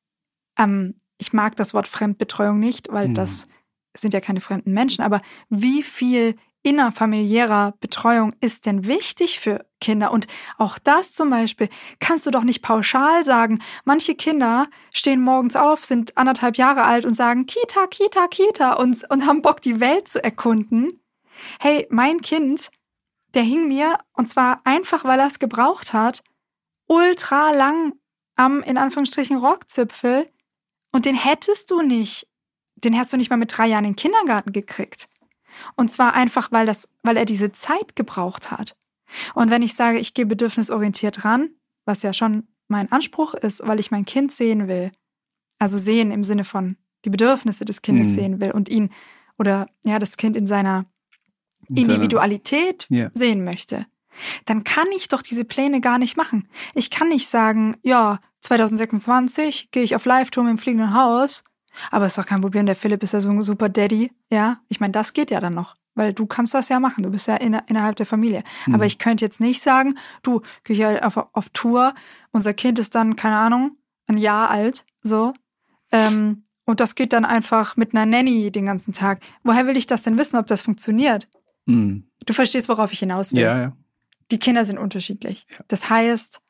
ähm, ich mag das Wort Fremdbetreuung nicht, weil mhm. das sind ja keine fremden Menschen. Aber wie viel innerfamiliärer Betreuung ist denn wichtig für Kinder? Und auch das zum Beispiel kannst du doch nicht pauschal sagen. Manche Kinder stehen morgens auf, sind anderthalb Jahre alt und sagen Kita, Kita, Kita und, und haben Bock, die Welt zu erkunden. Hey, mein Kind, der hing mir, und zwar einfach, weil er es gebraucht hat, ultra lang am, in Anführungsstrichen, Rockzipfel. Und den hättest du nicht, den hast du nicht mal mit drei Jahren in den Kindergarten gekriegt. Und zwar einfach, weil das, weil er diese Zeit gebraucht hat. Und wenn ich sage, ich gehe bedürfnisorientiert ran, was ja schon mein Anspruch ist, weil ich mein Kind sehen will, also sehen im Sinne von die Bedürfnisse des Kindes mhm. sehen will und ihn oder ja das Kind in seiner Individualität yeah. sehen möchte, dann kann ich doch diese Pläne gar nicht machen. Ich kann nicht sagen, ja, zwanzig sechsundzwanzig gehe ich auf Live-Tour im fliegenden Haus, aber ist doch kein Problem, der Philipp ist ja so ein super Daddy, ja. Ich meine, das geht ja dann noch, weil du kannst das ja machen, du bist ja in, innerhalb der Familie. Mhm. Aber ich könnte jetzt nicht sagen, du, gehe ich halt auf, auf Tour, unser Kind ist dann, keine Ahnung, ein Jahr alt, so, ähm, und das geht dann einfach mit einer Nanny den ganzen Tag. Woher will ich das denn wissen, ob das funktioniert? Mhm. Du verstehst, worauf ich hinaus will. Ja, ja. Die Kinder sind unterschiedlich. Ja. Das heißt,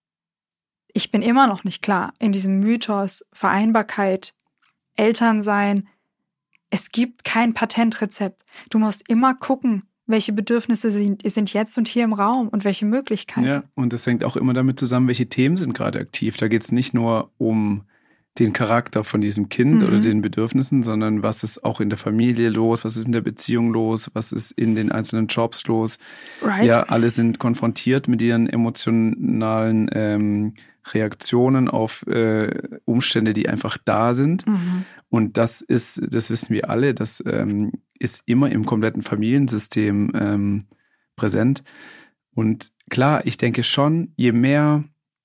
ich bin immer noch nicht klar in diesem Mythos Vereinbarkeit, Elternsein. Es gibt kein Patentrezept. Du musst immer gucken, welche Bedürfnisse sind, sind jetzt und hier im Raum und welche Möglichkeiten. Ja, und das hängt auch immer damit zusammen, welche Themen sind gerade aktiv. Da geht es nicht nur um den Charakter von diesem Kind mhm. oder den Bedürfnissen, sondern was ist auch in der Familie los, was ist in der Beziehung los, was ist in den einzelnen Jobs los. Right. Ja, alle sind konfrontiert mit ihren emotionalen ähm, Reaktionen auf äh, Umstände, die einfach da sind. Mhm. Und das ist, das wissen wir alle, das ähm, ist immer im kompletten Familiensystem ähm, präsent. Und klar, ich denke schon, je mehr,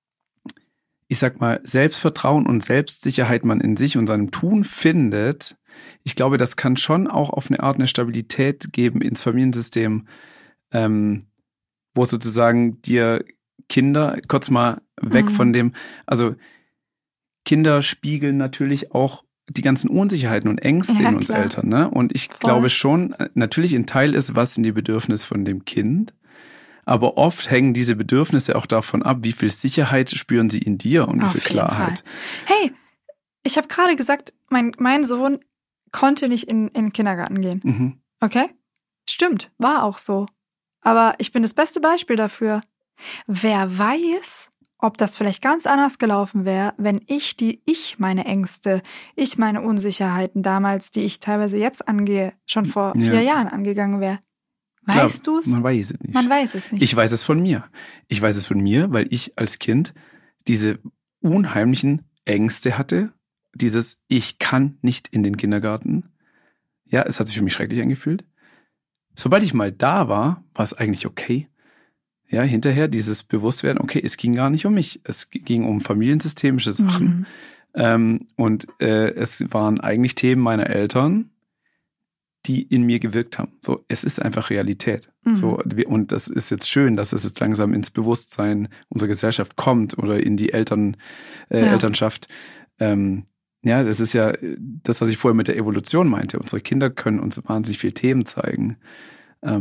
ich sag mal, Selbstvertrauen und Selbstsicherheit man in sich und seinem Tun findet, ich glaube, das kann schon auch auf eine Art eine Stabilität geben ins Familiensystem, ähm, wo sozusagen dir Kinder, kurz mal weg mhm. von dem, also Kinder spiegeln natürlich auch die ganzen Unsicherheiten und Ängste ja, in uns klar. Eltern, ne? Und ich Voll. glaube schon, natürlich ein Teil ist, was sind die Bedürfnisse von dem Kind, aber oft hängen diese Bedürfnisse auch davon ab, wie viel Sicherheit spüren sie in dir und wie Auf viel Klarheit. Fall. Hey, ich habe gerade gesagt, mein, mein Sohn konnte nicht in, in den Kindergarten gehen. Mhm. Okay? Stimmt, war auch so. Aber ich bin das beste Beispiel dafür. Wer weiß, ob das vielleicht ganz anders gelaufen wäre, wenn ich die, ich meine Ängste, ich meine Unsicherheiten damals, die ich teilweise jetzt angehe, schon vor ja. vier Jahren angegangen wäre. Weißt du es? Man weiß es nicht. Man weiß es nicht. Ich weiß es von mir. Ich weiß es von mir, weil ich als Kind diese unheimlichen Ängste hatte. Dieses, ich kann nicht in den Kindergarten. Ja, es hat sich für mich schrecklich angefühlt. Sobald ich mal da war, war es eigentlich okay. Ja, hinterher dieses Bewusstwerden, okay, es ging gar nicht um mich. Es ging um familiensystemische Sachen. Mhm. Ähm, und äh, es waren eigentlich Themen meiner Eltern, die in mir gewirkt haben. So, es ist einfach Realität. Mhm. So, und das ist jetzt schön, dass es jetzt langsam ins Bewusstsein unserer Gesellschaft kommt oder in die Eltern, äh, Ja. Elternschaft. Ähm, ja, das ist ja das, was ich vorher mit der Evolution meinte. Unsere Kinder können uns wahnsinnig viele Themen zeigen. Ähm,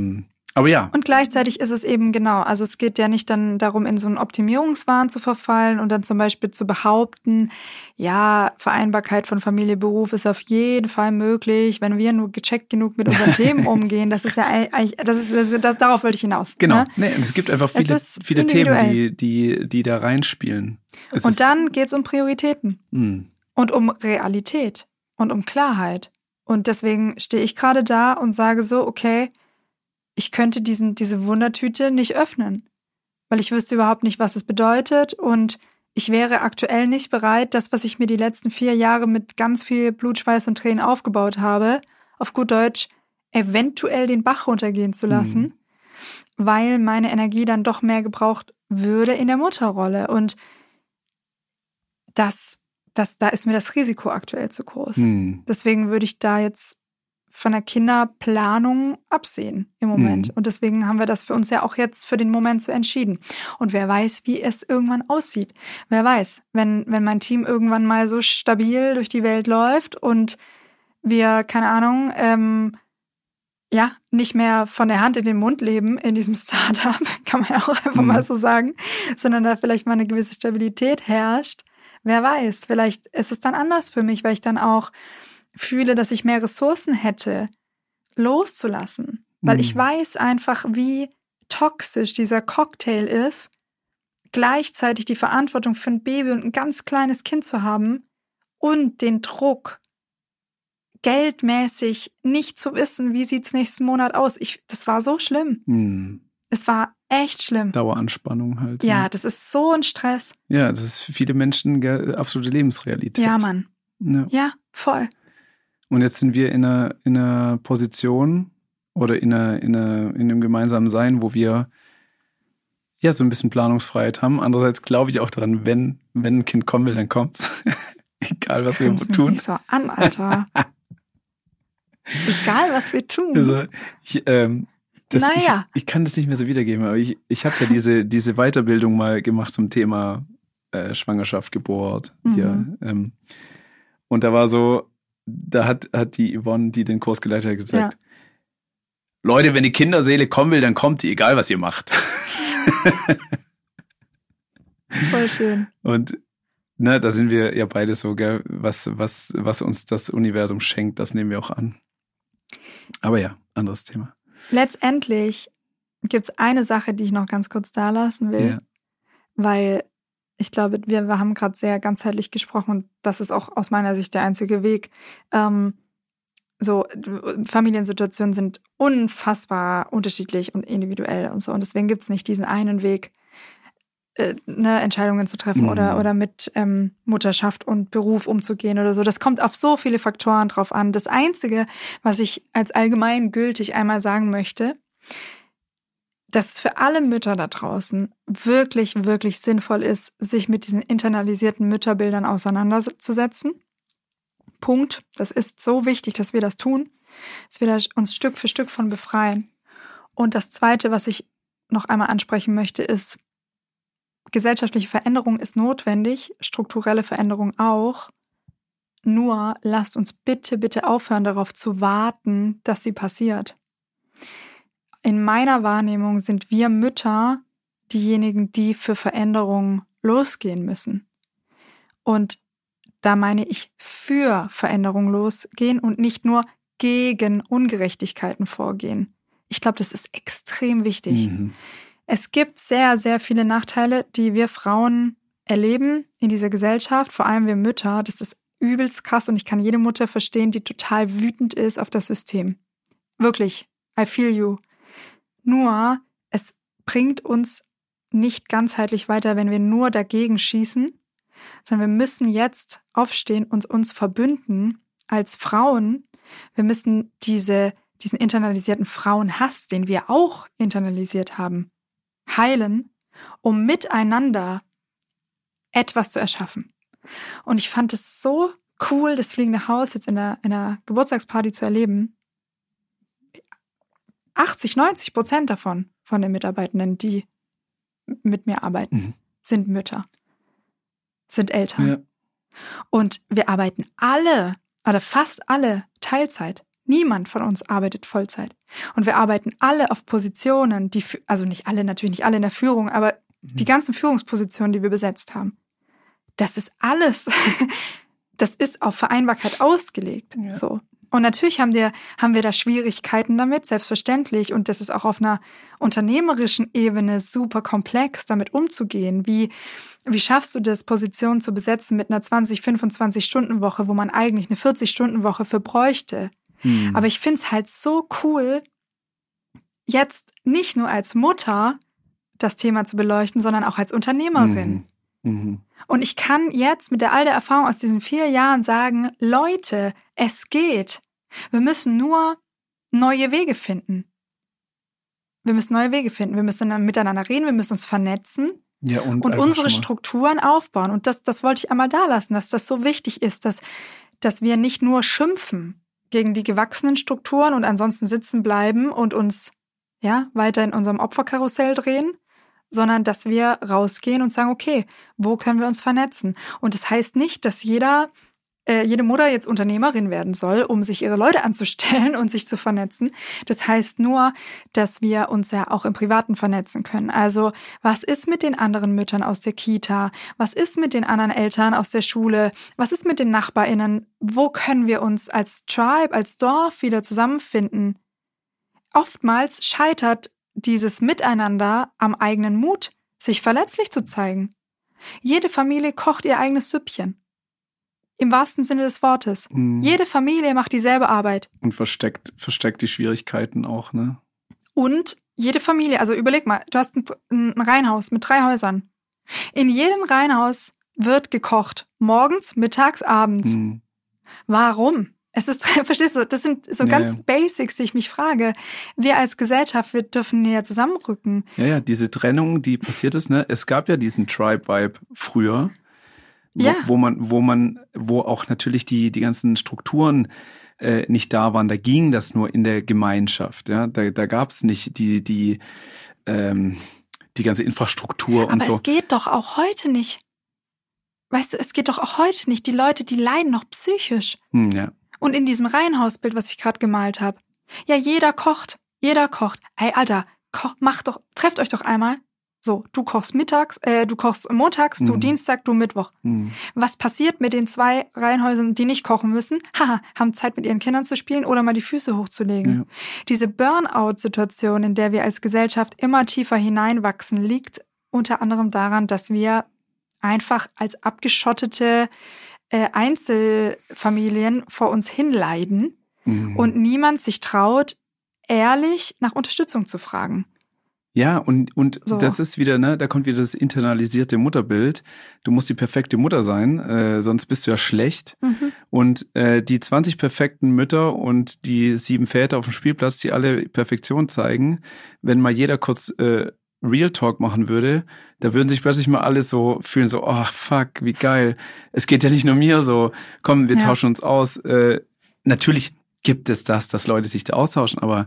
Aber ja. Und gleichzeitig ist es eben genau, also es geht ja nicht dann darum, in so einen Optimierungswahn zu verfallen und dann zum Beispiel zu behaupten, ja, Vereinbarkeit von Familie, Beruf ist auf jeden Fall möglich, wenn wir nur gecheckt genug mit unseren Themen umgehen. Das ist ja eigentlich, das ist, das, das, darauf wollte ich hinaus. Genau, ne? nee, und es gibt einfach viele, viele Themen, die, die, die da reinspielen. Es und ist, dann geht es um Prioritäten mh. und um Realität und um Klarheit. Und deswegen stehe ich gerade da und sage so, okay, ich könnte diesen, diese Wundertüte nicht öffnen, weil ich wüsste überhaupt nicht, was es bedeutet und ich wäre aktuell nicht bereit, das, was ich mir die letzten vier Jahre mit ganz viel Blut, Schweiß und Tränen aufgebaut habe, auf gut Deutsch eventuell den Bach runtergehen zu lassen, mhm. weil meine Energie dann doch mehr gebraucht würde in der Mutterrolle und das, das, da ist mir das Risiko aktuell zu groß. Mhm. Deswegen würde ich da jetzt von der Kinderplanung absehen im Moment. Mhm. Und deswegen haben wir das für uns ja auch jetzt für den Moment so entschieden. Und wer weiß, wie es irgendwann aussieht. Wer weiß, wenn, wenn mein Team irgendwann mal so stabil durch die Welt läuft und wir, keine Ahnung, ähm, ja, nicht mehr von der Hand in den Mund leben in diesem Startup, kann man ja auch einfach mhm. mal so sagen, sondern da vielleicht mal eine gewisse Stabilität herrscht. Wer weiß, vielleicht ist es dann anders für mich, weil ich dann auch fühle, dass ich mehr Ressourcen hätte, loszulassen. Weil mhm. ich weiß einfach, wie toxisch dieser Cocktail ist, gleichzeitig die Verantwortung für ein Baby und ein ganz kleines Kind zu haben und den Druck, geldmäßig nicht zu wissen, wie sieht's nächsten Monat aus. Ich, das war so schlimm. Mhm. Es war echt schlimm. Daueranspannung halt. Ja, ja, das ist so ein Stress. Ja, das ist für viele Menschen absolute Lebensrealität. Ja, Mann. Ja, ja voll. Und jetzt sind wir in einer, in einer Position oder in, einer, in, einer, in einem gemeinsamen Sein, wo wir ja so ein bisschen Planungsfreiheit haben. Andererseits glaube ich auch daran, wenn, wenn ein Kind kommen will, dann kommt's. Egal, was wir tun. Mich nicht so an, Alter. Egal, was wir tun. Also, ich, ähm, das, naja. ich, ich kann das nicht mehr so wiedergeben, aber ich, ich habe ja diese, diese Weiterbildung mal gemacht zum Thema äh, Schwangerschaft, Geburt. Mhm. Hier, ähm, und da war so, da hat, hat die Yvonne, die den Kurs geleitet hat, gesagt, ja. Leute, wenn die Kinderseele kommen will, dann kommt die, egal was ihr macht. Voll schön. Und ne, da sind wir ja beide so, gell, was, was, was uns das Universum schenkt, das nehmen wir auch an. Aber ja, anderes Thema. Letztendlich gibt es eine Sache, die ich noch ganz kurz da lassen will, ja. weil ich glaube, wir, wir haben gerade sehr ganzheitlich gesprochen und das ist auch aus meiner Sicht der einzige Weg. Ähm, so, Familiensituationen sind unfassbar unterschiedlich und individuell und so. Und deswegen gibt es nicht diesen einen Weg, äh, ne, Entscheidungen zu treffen mhm. oder, oder mit ähm, Mutterschaft und Beruf umzugehen oder so. Das kommt auf so viele Faktoren drauf an. Das Einzige, was ich als allgemeingültig einmal sagen möchte, dass es für alle Mütter da draußen wirklich, wirklich sinnvoll ist, sich mit diesen internalisierten Mütterbildern auseinanderzusetzen. Punkt. Das ist so wichtig, dass wir das tun, dass wir da uns Stück für Stück von befreien. Und das Zweite, was ich noch einmal ansprechen möchte, ist, gesellschaftliche Veränderung ist notwendig, strukturelle Veränderung auch. Nur lasst uns bitte, bitte aufhören, darauf zu warten, dass sie passiert. In meiner Wahrnehmung sind wir Mütter diejenigen, die für Veränderungen losgehen müssen. Und da meine ich für Veränderung losgehen und nicht nur gegen Ungerechtigkeiten vorgehen. Ich glaube, das ist extrem wichtig. Mhm. Es gibt sehr, sehr viele Nachteile, die wir Frauen erleben in dieser Gesellschaft, vor allem wir Mütter. Das ist übelst krass und ich kann jede Mutter verstehen, die total wütend ist auf das System. Wirklich, I feel you. Nur, es bringt uns nicht ganzheitlich weiter, wenn wir nur dagegen schießen, sondern wir müssen jetzt aufstehen und uns verbünden als Frauen. Wir müssen diese, diesen internalisierten Frauenhass, den wir auch internalisiert haben, heilen, um miteinander etwas zu erschaffen. Und ich fand es so cool, das fliegende Haus jetzt in der, in der Geburtstagsparty zu erleben. achtzig, neunzig Prozent davon, von den Mitarbeitenden, die mit mir arbeiten, mhm. sind Mütter, sind Eltern. Ja. Und wir arbeiten alle, oder fast alle, Teilzeit. Niemand von uns arbeitet Vollzeit. Und wir arbeiten alle auf Positionen, die, also nicht alle, natürlich nicht alle in der Führung, aber mhm. die ganzen Führungspositionen, die wir besetzt haben. Das ist alles, das ist auf Vereinbarkeit ausgelegt. Ja. So. Und natürlich haben wir, haben wir da Schwierigkeiten damit, selbstverständlich. Und das ist auch auf einer unternehmerischen Ebene super komplex, damit umzugehen. Wie, wie schaffst du das, Positionen zu besetzen mit einer zwanzig, fünfundzwanzig-Stunden-Woche, wo man eigentlich eine vierzig-Stunden-Woche für bräuchte? Hm. Aber ich finde es halt so cool, jetzt nicht nur als Mutter das Thema zu beleuchten, sondern auch als Unternehmerin. Mhm. Mhm. Und ich kann jetzt mit der all der Erfahrung aus diesen vier Jahren sagen, Leute, es geht. Wir müssen nur neue Wege finden. Wir müssen neue Wege finden. Wir müssen dann miteinander reden, wir müssen uns vernetzen ja, und, und unsere Strukturen aufbauen. Und das, das wollte ich einmal da lassen, dass das so wichtig ist, dass, dass wir nicht nur schimpfen gegen die gewachsenen Strukturen und ansonsten sitzen bleiben und uns ja weiter in unserem Opferkarussell drehen, sondern dass wir rausgehen und sagen, okay, wo können wir uns vernetzen? Und das heißt nicht, dass jeder, äh, jede Mutter jetzt Unternehmerin werden soll, um sich ihre Leute anzustellen und sich zu vernetzen. Das heißt nur, dass wir uns ja auch im Privaten vernetzen können. Also was ist mit den anderen Müttern aus der Kita? Was ist mit den anderen Eltern aus der Schule? Was ist mit den NachbarInnen? Wo können wir uns als Tribe, als Dorf wieder zusammenfinden? Oftmals scheitert dieses Miteinander am eigenen Mut, sich verletzlich zu zeigen. Jede Familie kocht ihr eigenes Süppchen. Im wahrsten Sinne des Wortes. Mhm. Jede Familie macht dieselbe Arbeit. Und versteckt, versteckt die Schwierigkeiten auch, ne? Und jede Familie, also überleg mal, du hast ein, ein Reihenhaus mit drei Häusern. In jedem Reihenhaus wird gekocht. Morgens, mittags, abends. Mhm. Warum? Es ist, verstehst du, das sind so ja, ganz ja. Basics, die ich mich frage. Wir als Gesellschaft, wir dürfen näher zusammenrücken. Ja, ja, diese Trennung, die passiert ist, ne? Es gab ja diesen Tribe-Vibe früher, wo, ja. wo man, wo man, wo auch natürlich die, die ganzen Strukturen äh, nicht da waren. Da ging das nur in der Gemeinschaft, ja. Da, da gab's nicht die, die, ähm, die ganze Infrastruktur und Aber so. Aber es geht doch auch heute nicht. Weißt du, es geht doch auch heute nicht. Die Leute, die leiden noch psychisch. Hm, ja. Und in diesem Reihenhausbild, was ich gerade gemalt habe, ja, jeder kocht, jeder kocht. Ey, Alter, koch, mach doch, trefft euch doch einmal. So, du kochst mittags, äh, du kochst montags, mhm. du Dienstag, du Mittwoch. Mhm. Was passiert mit den zwei Reihenhäusern, die nicht kochen müssen? Haha, haben Zeit mit ihren Kindern zu spielen oder mal die Füße hochzulegen. Ja. Diese Burnout-Situation, in der wir als Gesellschaft immer tiefer hineinwachsen, liegt unter anderem daran, dass wir einfach als abgeschottete Einzelfamilien vor uns hinleiden mhm. und niemand sich traut, ehrlich nach Unterstützung zu fragen. Ja, und, und so. Das ist wieder, ne, da kommt wieder das internalisierte Mutterbild. Du musst die perfekte Mutter sein, äh, sonst bist du ja schlecht. Mhm. Und äh, die zwanzig perfekten Mütter und die sieben Väter auf dem Spielplatz, die alle Perfektion zeigen, wenn mal jeder kurz äh, Real Talk machen würde, da würden sich plötzlich mal alle so fühlen, so, oh fuck, wie geil. Es geht ja nicht nur mir so, komm, wir ja. tauschen uns aus. Äh, natürlich gibt es das, dass Leute sich da austauschen, aber,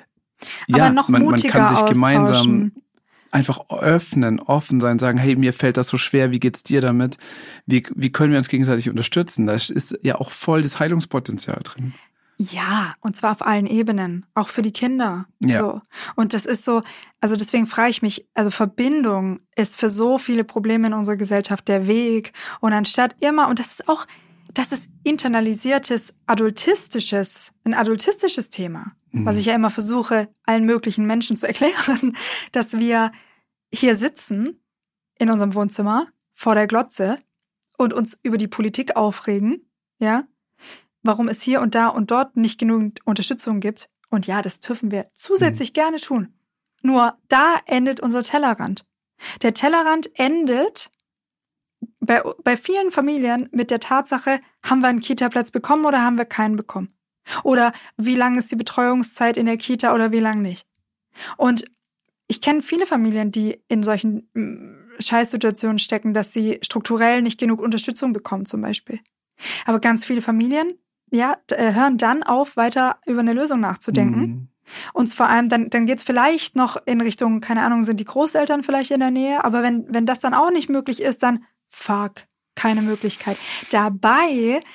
aber ja, noch man, man kann sich gemeinsam einfach öffnen, offen sein, sagen, hey, mir fällt das so schwer, wie geht's dir damit? Wie, wie können wir uns gegenseitig unterstützen? Da ist ja auch voll das Heilungspotenzial drin. Ja, und zwar auf allen Ebenen, auch für die Kinder. Ja. So. Und das ist so, also deswegen frage ich mich, also Verbindung ist für so viele Probleme in unserer Gesellschaft der Weg. Und anstatt immer, und das ist auch, das ist internalisiertes, adultistisches, ein adultistisches Thema, mhm. was ich ja immer versuche, allen möglichen Menschen zu erklären, dass wir hier sitzen in unserem Wohnzimmer vor der Glotze und uns über die Politik aufregen, ja, warum es hier und da und dort nicht genügend Unterstützung gibt. Und ja, das dürfen wir zusätzlich mhm. gerne tun. Nur da endet unser Tellerrand. Der Tellerrand endet bei, bei vielen Familien mit der Tatsache, haben wir einen Kita-Platz bekommen oder haben wir keinen bekommen? Oder wie lang ist die Betreuungszeit in der Kita oder wie lang nicht? Und ich kenne viele Familien, die in solchen Scheißsituationen stecken, dass sie strukturell nicht genug Unterstützung bekommen zum Beispiel. Aber ganz viele Familien ja, hören dann auf, weiter über eine Lösung nachzudenken. Mhm. Und vor allem, dann, dann geht's vielleicht noch in Richtung, keine Ahnung, sind die Großeltern vielleicht in der Nähe, aber wenn, wenn das dann auch nicht möglich ist, dann fuck, keine Möglichkeit. Dabei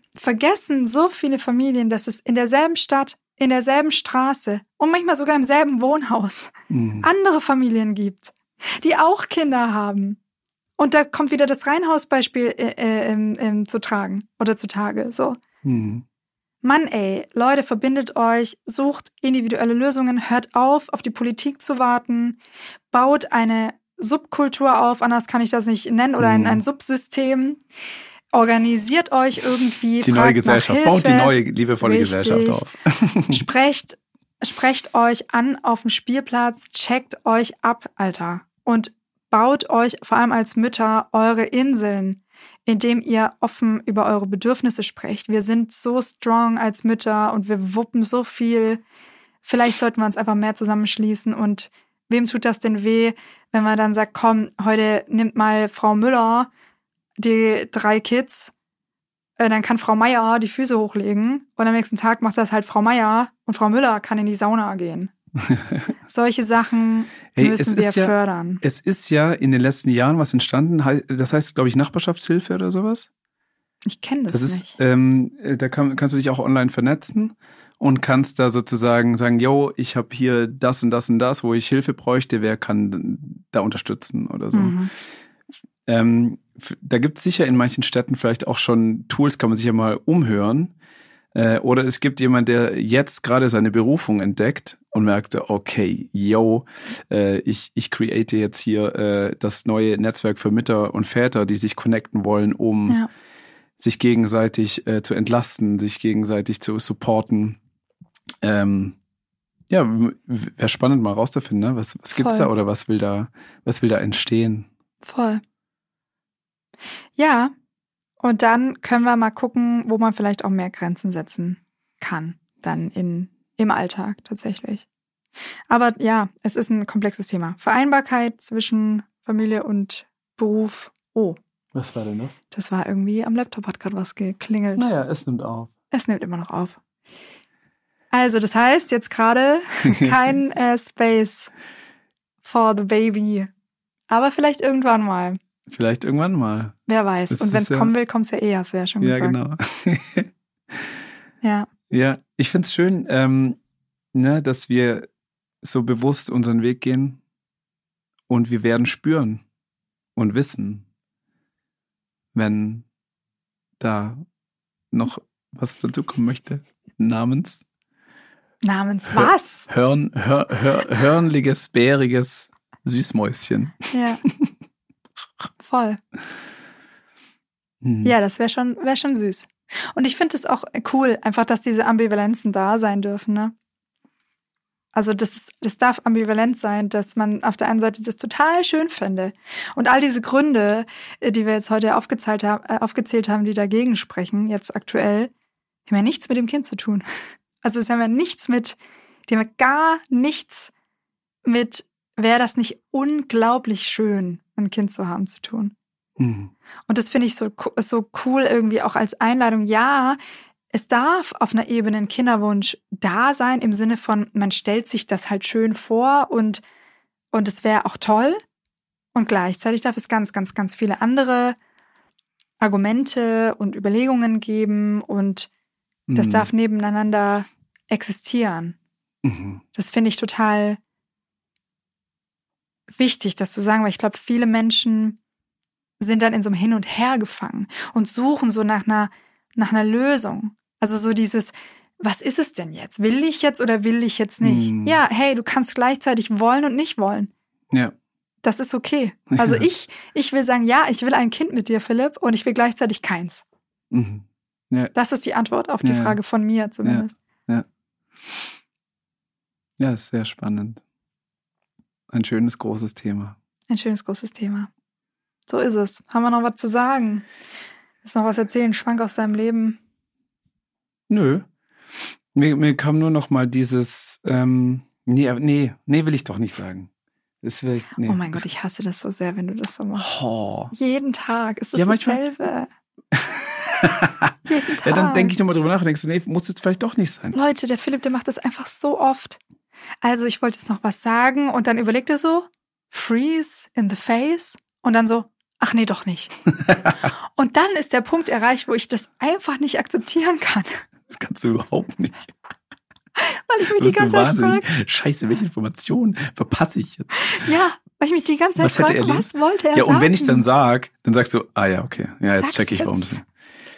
vergessen so viele Familien, dass es in derselben Stadt, in derselben Straße und manchmal sogar im selben Wohnhaus mhm. andere Familien gibt, die auch Kinder haben. Und da kommt wieder das Reihenhausbeispiel äh, äh, äh, zu tragen oder zutage. So. Mhm. Mann, ey, Leute, verbindet euch, sucht individuelle Lösungen, hört auf, auf die Politik zu warten, baut eine Subkultur auf, anders kann ich das nicht nennen, oder ein, ein Subsystem. Organisiert euch irgendwie. Die neue Gesellschaft, baut die neue, liebevolle Richtig. Gesellschaft auf. sprecht, sprecht euch an auf dem Spielplatz, checkt euch ab, Alter. Und baut euch, vor allem als Mütter, eure Inseln, indem ihr offen über eure Bedürfnisse sprecht. Wir sind so strong als Mütter und wir wuppen so viel. Vielleicht sollten wir uns einfach mehr zusammenschließen. Und wem tut das denn weh, wenn man dann sagt, komm, heute nimmt mal Frau Müller die drei Kids, äh, dann kann Frau Meier die Füße hochlegen und am nächsten Tag macht das halt Frau Meier und Frau Müller kann in die Sauna gehen. Solche Sachen hey, müssen wir ja, fördern. Es ist ja in den letzten Jahren was entstanden, das heißt, glaube ich, Nachbarschaftshilfe oder sowas. Ich kenne das, das ist, nicht. Ähm, da kann, kannst du dich auch online vernetzen und kannst da sozusagen sagen, yo, ich habe hier das und das und das, wo ich Hilfe bräuchte, wer kann da unterstützen oder so. Mhm. Ähm, da gibt es sicher in manchen Städten vielleicht auch schon Tools, kann man sich ja mal umhören. Äh, oder es gibt jemand, der jetzt gerade seine Berufung entdeckt und merkt, okay, yo, äh, ich, ich create jetzt hier äh, das neue Netzwerk für Mütter und Väter, die sich connecten wollen, um ja. sich gegenseitig äh, zu entlasten, sich gegenseitig zu supporten. Ähm, ja, wäre spannend mal rauszufinden, ne? Was, was gibt's da oder was will da, was will da entstehen? Voll. Ja, und dann können wir mal gucken, wo man vielleicht auch mehr Grenzen setzen kann, dann in, im Alltag tatsächlich. Aber ja, es ist ein komplexes Thema. Vereinbarkeit zwischen Familie und Beruf. Oh. Was war denn das? Das war irgendwie, am Laptop hat gerade was geklingelt. Naja, es nimmt auf. Es nimmt immer noch auf. Also das heißt jetzt gerade kein äh, Space for the baby. Aber vielleicht irgendwann mal. Vielleicht irgendwann mal. Wer weiß. Das und wenn es ja kommen will, kommt es ja eh, hast du ja schon ja, gesagt. Ja, genau. ja. Ja, ich finde es schön, ähm, ne, dass wir so bewusst unseren Weg gehen und wir werden spüren und wissen, wenn da noch was dazu kommen möchte, namens Namens was? Hörn, hör, hör, hörnliges, bäriges Süßmäuschen. Ja. Voll. Hm. Ja, das wäre schon, wär schon süß. Und ich finde es auch cool, einfach, dass diese Ambivalenzen da sein dürfen, ne? Also das, ist, das darf ambivalent sein, dass man auf der einen Seite das total schön fände. Und all diese Gründe, die wir jetzt heute aufgezählt haben, äh, aufgezählt haben, die dagegen sprechen, jetzt aktuell, haben ja nichts mit dem Kind zu tun. Also es haben ja nichts mit, die haben ja gar nichts mit, wäre das nicht unglaublich schön, ein Kind zu haben, zu tun. Mhm. Und das finde ich so, so cool irgendwie auch als Einladung. Ja, es darf auf einer Ebene ein Kinderwunsch da sein, im Sinne von, man stellt sich das halt schön vor und, und es wäre auch toll. Und gleichzeitig darf es ganz, ganz, ganz viele andere Argumente und Überlegungen geben und das mhm. darf nebeneinander existieren. Mhm. Das finde ich total wichtig, das zu sagen, weil ich glaube, viele Menschen sind dann in so einem Hin und Her gefangen und suchen so nach einer, nach einer Lösung. Also so dieses, was ist es denn jetzt? Will ich jetzt oder will ich jetzt nicht? Mm. Ja, hey, du kannst gleichzeitig wollen und nicht wollen. Ja. Das ist okay. Also ja. ich, ich will sagen, ja, ich will ein Kind mit dir, Philipp, und ich will gleichzeitig keins. Mhm. Ja. Das ist die Antwort auf die ja. Frage von mir zumindest. Ja. Ja. Ja, ist sehr spannend. Ein schönes, großes Thema. Ein schönes, großes Thema. So ist es. Haben wir noch was zu sagen? Willst du noch was erzählen? Schwank aus deinem Leben? Nö. Mir, mir kam nur noch mal dieses, ähm, nee, nee, nee, will ich doch nicht sagen. Das vielleicht, nee. Oh mein Gott, ich hasse das so sehr, wenn du das so machst. Oh. Jeden Tag ist das ja, dasselbe. Jeden Tag. Ja, dann denke ich nochmal drüber nach und denkst du, nee, muss jetzt vielleicht doch nicht sein. Leute, der Philipp, der macht das einfach so oft. Also ich wollte jetzt noch was sagen und dann überlegt er so, freeze in the face und dann so, ach nee, doch nicht. Und dann ist der Punkt erreicht, wo ich das einfach nicht akzeptieren kann. Das kannst du überhaupt nicht. Weil ich mich Du die bist so ganze Zeit wahnsinnig. frage. Scheiße, welche Informationen verpasse ich jetzt? Ja, weil ich mich die ganze Zeit Was hätte er frage, erlebt? was wollte er Ja, sagen? und wenn ich dann sag, dann sagst du, ah ja, okay. Ja, jetzt Sag's check ich, warum jetzt. das.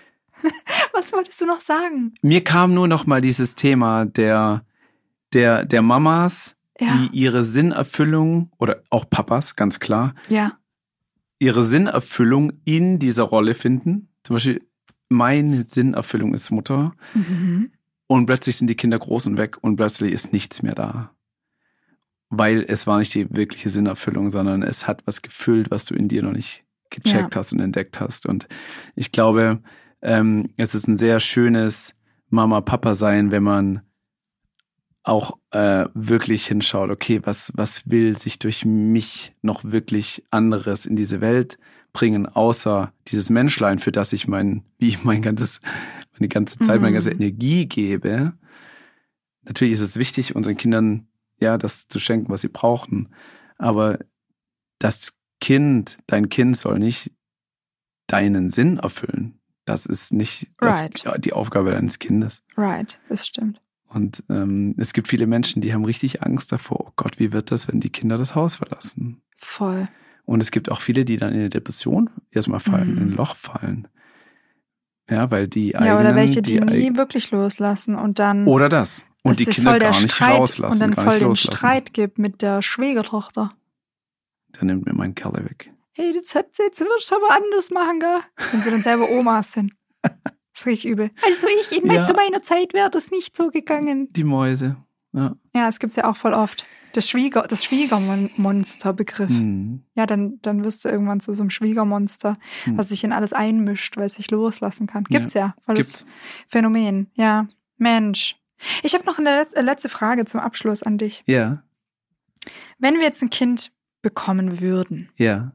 Was wolltest du noch sagen? Mir kam nur noch mal dieses Thema der, der, der Mamas, Ja. die ihre Sinnerfüllung, oder auch Papas, ganz klar, Ja. ihre Sinnerfüllung in dieser Rolle finden. Zum Beispiel, meine Sinnerfüllung ist Mutter. Mhm. Und plötzlich sind die Kinder groß und weg und plötzlich ist nichts mehr da. Weil es war nicht die wirkliche Sinnerfüllung, sondern es hat was gefüllt, was du in dir noch nicht gecheckt Ja. hast und entdeckt hast. Und ich glaube, ähm, es ist ein sehr schönes Mama-Papa-Sein, wenn man auch äh, wirklich hinschaut, okay, was, was will sich durch mich noch wirklich anderes in diese Welt bringen, außer dieses Menschlein, für das ich mein, wie ich mein ganzes, meine ganze Zeit, meine ganze Mhm. Energie gebe. Natürlich ist es wichtig, unseren Kindern ja das zu schenken, was sie brauchen. Aber das Kind, dein Kind soll nicht deinen Sinn erfüllen. Das ist nicht das, Right. ja, die Aufgabe deines Kindes. Right, das stimmt. Und ähm, es gibt viele Menschen, die haben richtig Angst davor. Oh Gott, wie wird das, wenn die Kinder das Haus verlassen? Voll. Und es gibt auch viele, die dann in eine Depression erstmal fallen, Mhm. in ein Loch fallen. Ja, weil die Ja, eigenen... oder welche, die, die nie eig- wirklich loslassen und dann Oder das. Und dass die es Kinder voll der gar nicht Streit rauslassen, und dann gar voll nicht den loslassen. Streit gibt mit der Schwiegertochter. Der nimmt mir meinen Kerl weg. Hey, jetzt, hat- jetzt wirst du aber anders machen, gell? Wenn sie dann selber Omas sind. Das ist richtig übel. Also ich, in Ja. zu meiner Zeit wäre das nicht so gegangen. Die Mäuse. Ja. Ja, es gibt's ja auch voll oft. Das Schwieger, das Schwiegermonster-Begriff. Hm. Ja, dann, dann wirst du irgendwann zu so einem Schwiegermonster, Hm. was sich in alles einmischt, weil es sich loslassen kann. Gibt's ja, voll das Gibt's. Phänomen. Ja, Mensch. Ich habe noch eine letz- äh, letzte Frage zum Abschluss an dich. Ja, Wenn wir jetzt ein Kind bekommen würden, ja.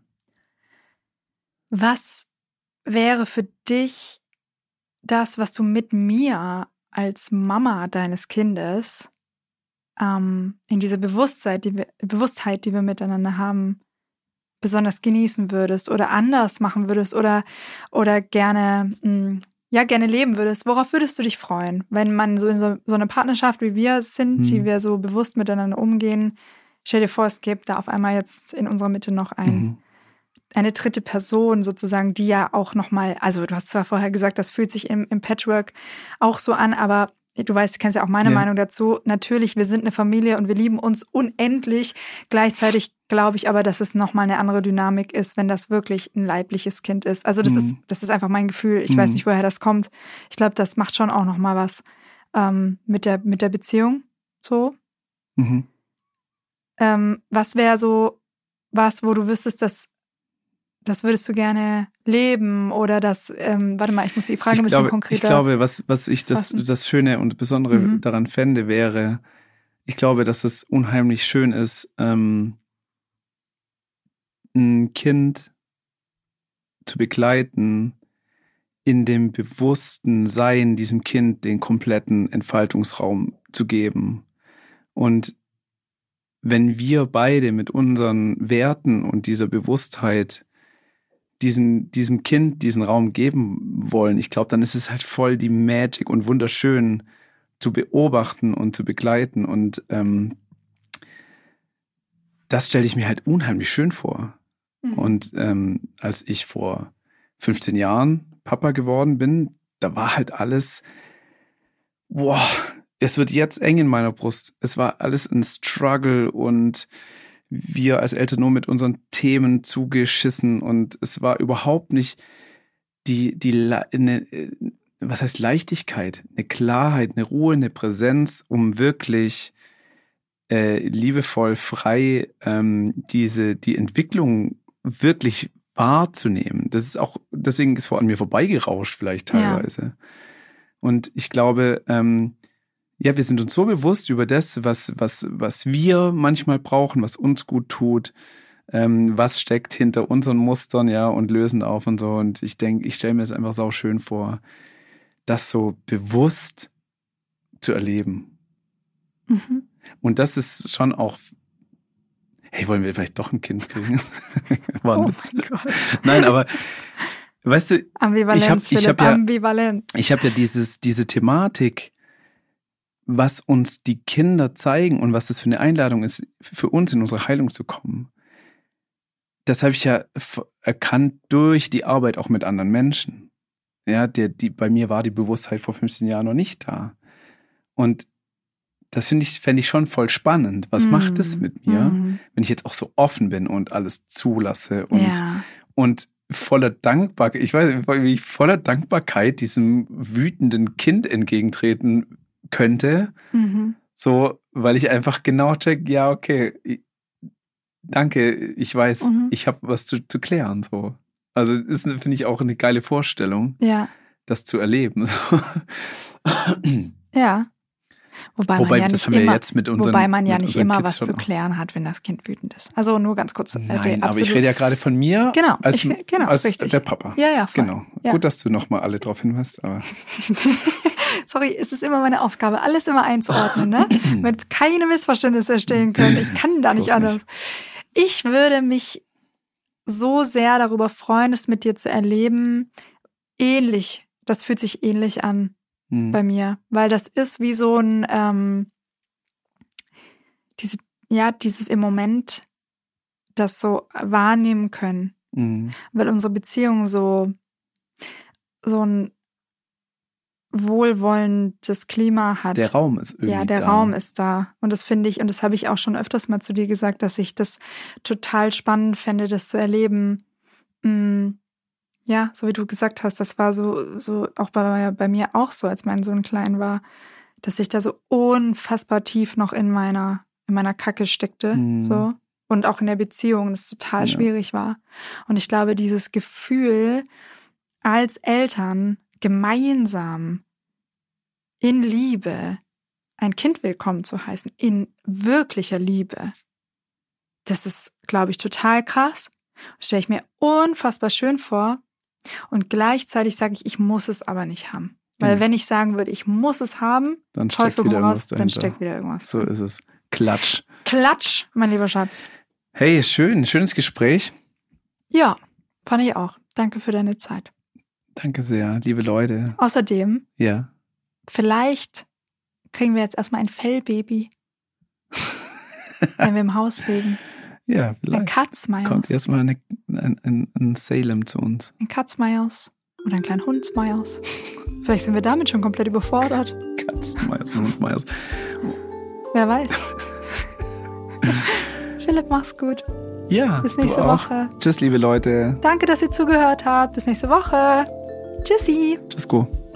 was wäre für dich das, was du mit mir als Mama deines Kindes ähm, in dieser Bewusstheit, die wir, Bewusstheit, die wir miteinander haben, besonders genießen würdest oder anders machen würdest oder, oder gerne, mh, ja, gerne leben würdest? Worauf würdest du dich freuen, wenn man so in so, so einer Partnerschaft wie wir sind, Hm. die wir so bewusst miteinander umgehen? Stell dir vor, es gibt da auf einmal jetzt in unserer Mitte noch ein Mhm. eine dritte Person sozusagen, die ja auch nochmal, also du hast zwar vorher gesagt, das fühlt sich im, im Patchwork auch so an, aber du weißt, du kennst ja auch meine Ja. Meinung dazu. Natürlich, wir sind eine Familie und wir lieben uns unendlich. Gleichzeitig glaube ich aber, dass es nochmal eine andere Dynamik ist, wenn das wirklich ein leibliches Kind ist. Also das Mhm. ist, das ist einfach mein Gefühl. Ich Mhm. weiß nicht, woher das kommt. Ich glaube, das macht schon auch nochmal was ähm, mit der, mit der Beziehung. So. Mhm. Ähm, was wäre so was, wo du wüsstest, dass das würdest du gerne leben oder das, ähm, warte mal, ich muss die Frage Ich ein bisschen glaube, konkreter. ich glaube, was, was ich das, fassen. das Schöne und Besondere Mhm. daran fände, wäre, ich glaube, dass es unheimlich schön ist, ähm, ein Kind zu begleiten, in dem bewussten Sein diesem Kind den kompletten Entfaltungsraum zu geben. Und wenn wir beide mit unseren Werten und dieser Bewusstheit diesen, diesem Kind diesen Raum geben wollen, ich glaube, dann ist es halt voll die Magic und wunderschön zu beobachten und zu begleiten. Und ähm, das stelle ich mir halt unheimlich schön vor. Mhm. Und ähm, als ich vor fünfzehn Jahren Papa geworden bin, da war halt alles, boah, es wird jetzt eng in meiner Brust. Es war alles ein Struggle und wir als Eltern nur mit unseren Themen zugeschissen und es war überhaupt nicht die, die, eine, was heißt Leichtigkeit, eine Klarheit, eine Ruhe, eine Präsenz, um wirklich äh, liebevoll, frei ähm, diese, die Entwicklung wirklich wahrzunehmen. Das ist auch, deswegen ist es vor an mir vorbeigerauscht vielleicht teilweise. Ja. Und ich glaube, ähm, ja, wir sind uns so bewusst über das, was, was, was wir manchmal brauchen, was uns gut tut, ähm, was steckt hinter unseren Mustern, ja, und lösen auf und so. Und ich denke, ich stelle mir das einfach sau schön vor, das so bewusst zu erleben. Und das ist schon auch, hey, wollen wir vielleicht doch ein Kind kriegen? war ein Oh Witz. mein Gott. Nein, aber weißt du, Ambivalenz, ich habe ich Philipp, hab ja, Ambivalenz. ich hab ja dieses, diese Thematik, was uns die Kinder zeigen und was das für eine Einladung ist, für uns in unsere Heilung zu kommen. Das habe ich ja f- erkannt durch die Arbeit auch mit anderen Menschen. Ja, der, die, bei mir war die Bewusstheit vor fünfzehn Jahren noch nicht da. Und das finde ich, fände ich schon voll spannend. Was Mm. macht es mit mir, Mm. wenn ich jetzt auch so offen bin und alles zulasse und, Ja. und voller Dankbarkeit, ich weiß nicht, wie ich voller Dankbarkeit diesem wütenden Kind entgegentreten könnte, Mhm. so, weil ich einfach genau check, ja, okay, ich, danke, ich weiß, Mhm. ich habe was zu, zu klären, so. Also, ist, finde ich, auch eine geile Vorstellung, Ja. das zu erleben. So. Ja. Wobei, Wobei, man ja das nicht haben wir immer, jetzt mit unseren wobei man ja mit nicht unseren immer Kids was schon zu auch. klären hat, wenn das Kind wütend ist. Also nur ganz kurz. äh, Nein, der aber ich absolut- rede ja gerade von mir Genau, als, ich- genau, als richtig. der Papa. Ja, ja, voll. Genau. Ja. Gut, dass du nochmal alle drauf hinweist, aber Sorry, es ist immer meine Aufgabe, alles immer einzuordnen, ne? Damit keine Missverständnisse entstehen können. Ich kann da nicht Bloß anders. nicht. Ich würde mich so sehr darüber freuen, es mit dir zu erleben. Ähnlich. Das fühlt sich ähnlich an hm, bei mir, weil das ist wie so ein, ähm, diese, ja, dieses im Moment das so wahrnehmen können, hm, weil unsere Beziehung so, so ein wohlwollendes Klima hat. der Raum ist irgendwie Ja, der da. Raum ist da. Und das finde ich, und das habe ich auch schon öfters mal zu dir gesagt, dass ich das total spannend fände, das zu erleben. Mm, ja, so wie du gesagt hast, das war so, so auch bei, bei mir auch so, als mein Sohn klein war, dass ich da so unfassbar tief noch in meiner, in meiner Kacke steckte. Mhm. So. Und auch in der Beziehung, das total Ja. schwierig war. Und ich glaube, dieses Gefühl, als Eltern gemeinsam in Liebe ein Kind willkommen zu heißen, in wirklicher Liebe, das ist, glaube ich, total krass. Das stelle ich mir unfassbar schön vor. Und gleichzeitig sage ich, ich muss es aber nicht haben. Weil Mhm. wenn ich sagen würde, ich muss es haben, Dann steckt Teufel wieder komm irgendwas raus, dann dahinter. steckt wieder irgendwas. So ist es. Klatsch. Klatsch, mein lieber Schatz. Hey, schön, schönes Gespräch. Ja, fand ich auch. Danke für deine Zeit. Danke sehr, liebe Leute. Außerdem, Ja. vielleicht kriegen wir jetzt erstmal ein Fellbaby, wenn wir im Haus leben. Ja, Ein vielleicht Katzmeiers. kommt erstmal eine, ein, ein, ein Salem zu uns. Ein Katzmeiers. Oder ein kleiner Hundsmeiers. Vielleicht sind wir damit schon komplett überfordert. Katzenmeiers und Hundmeiers. Wer weiß. Philipp, mach's gut. Ja, Bis nächste du auch. Woche. Tschüss, liebe Leute. Danke, dass ihr zugehört habt. Bis nächste Woche. Tschüssi. Tschüss, go.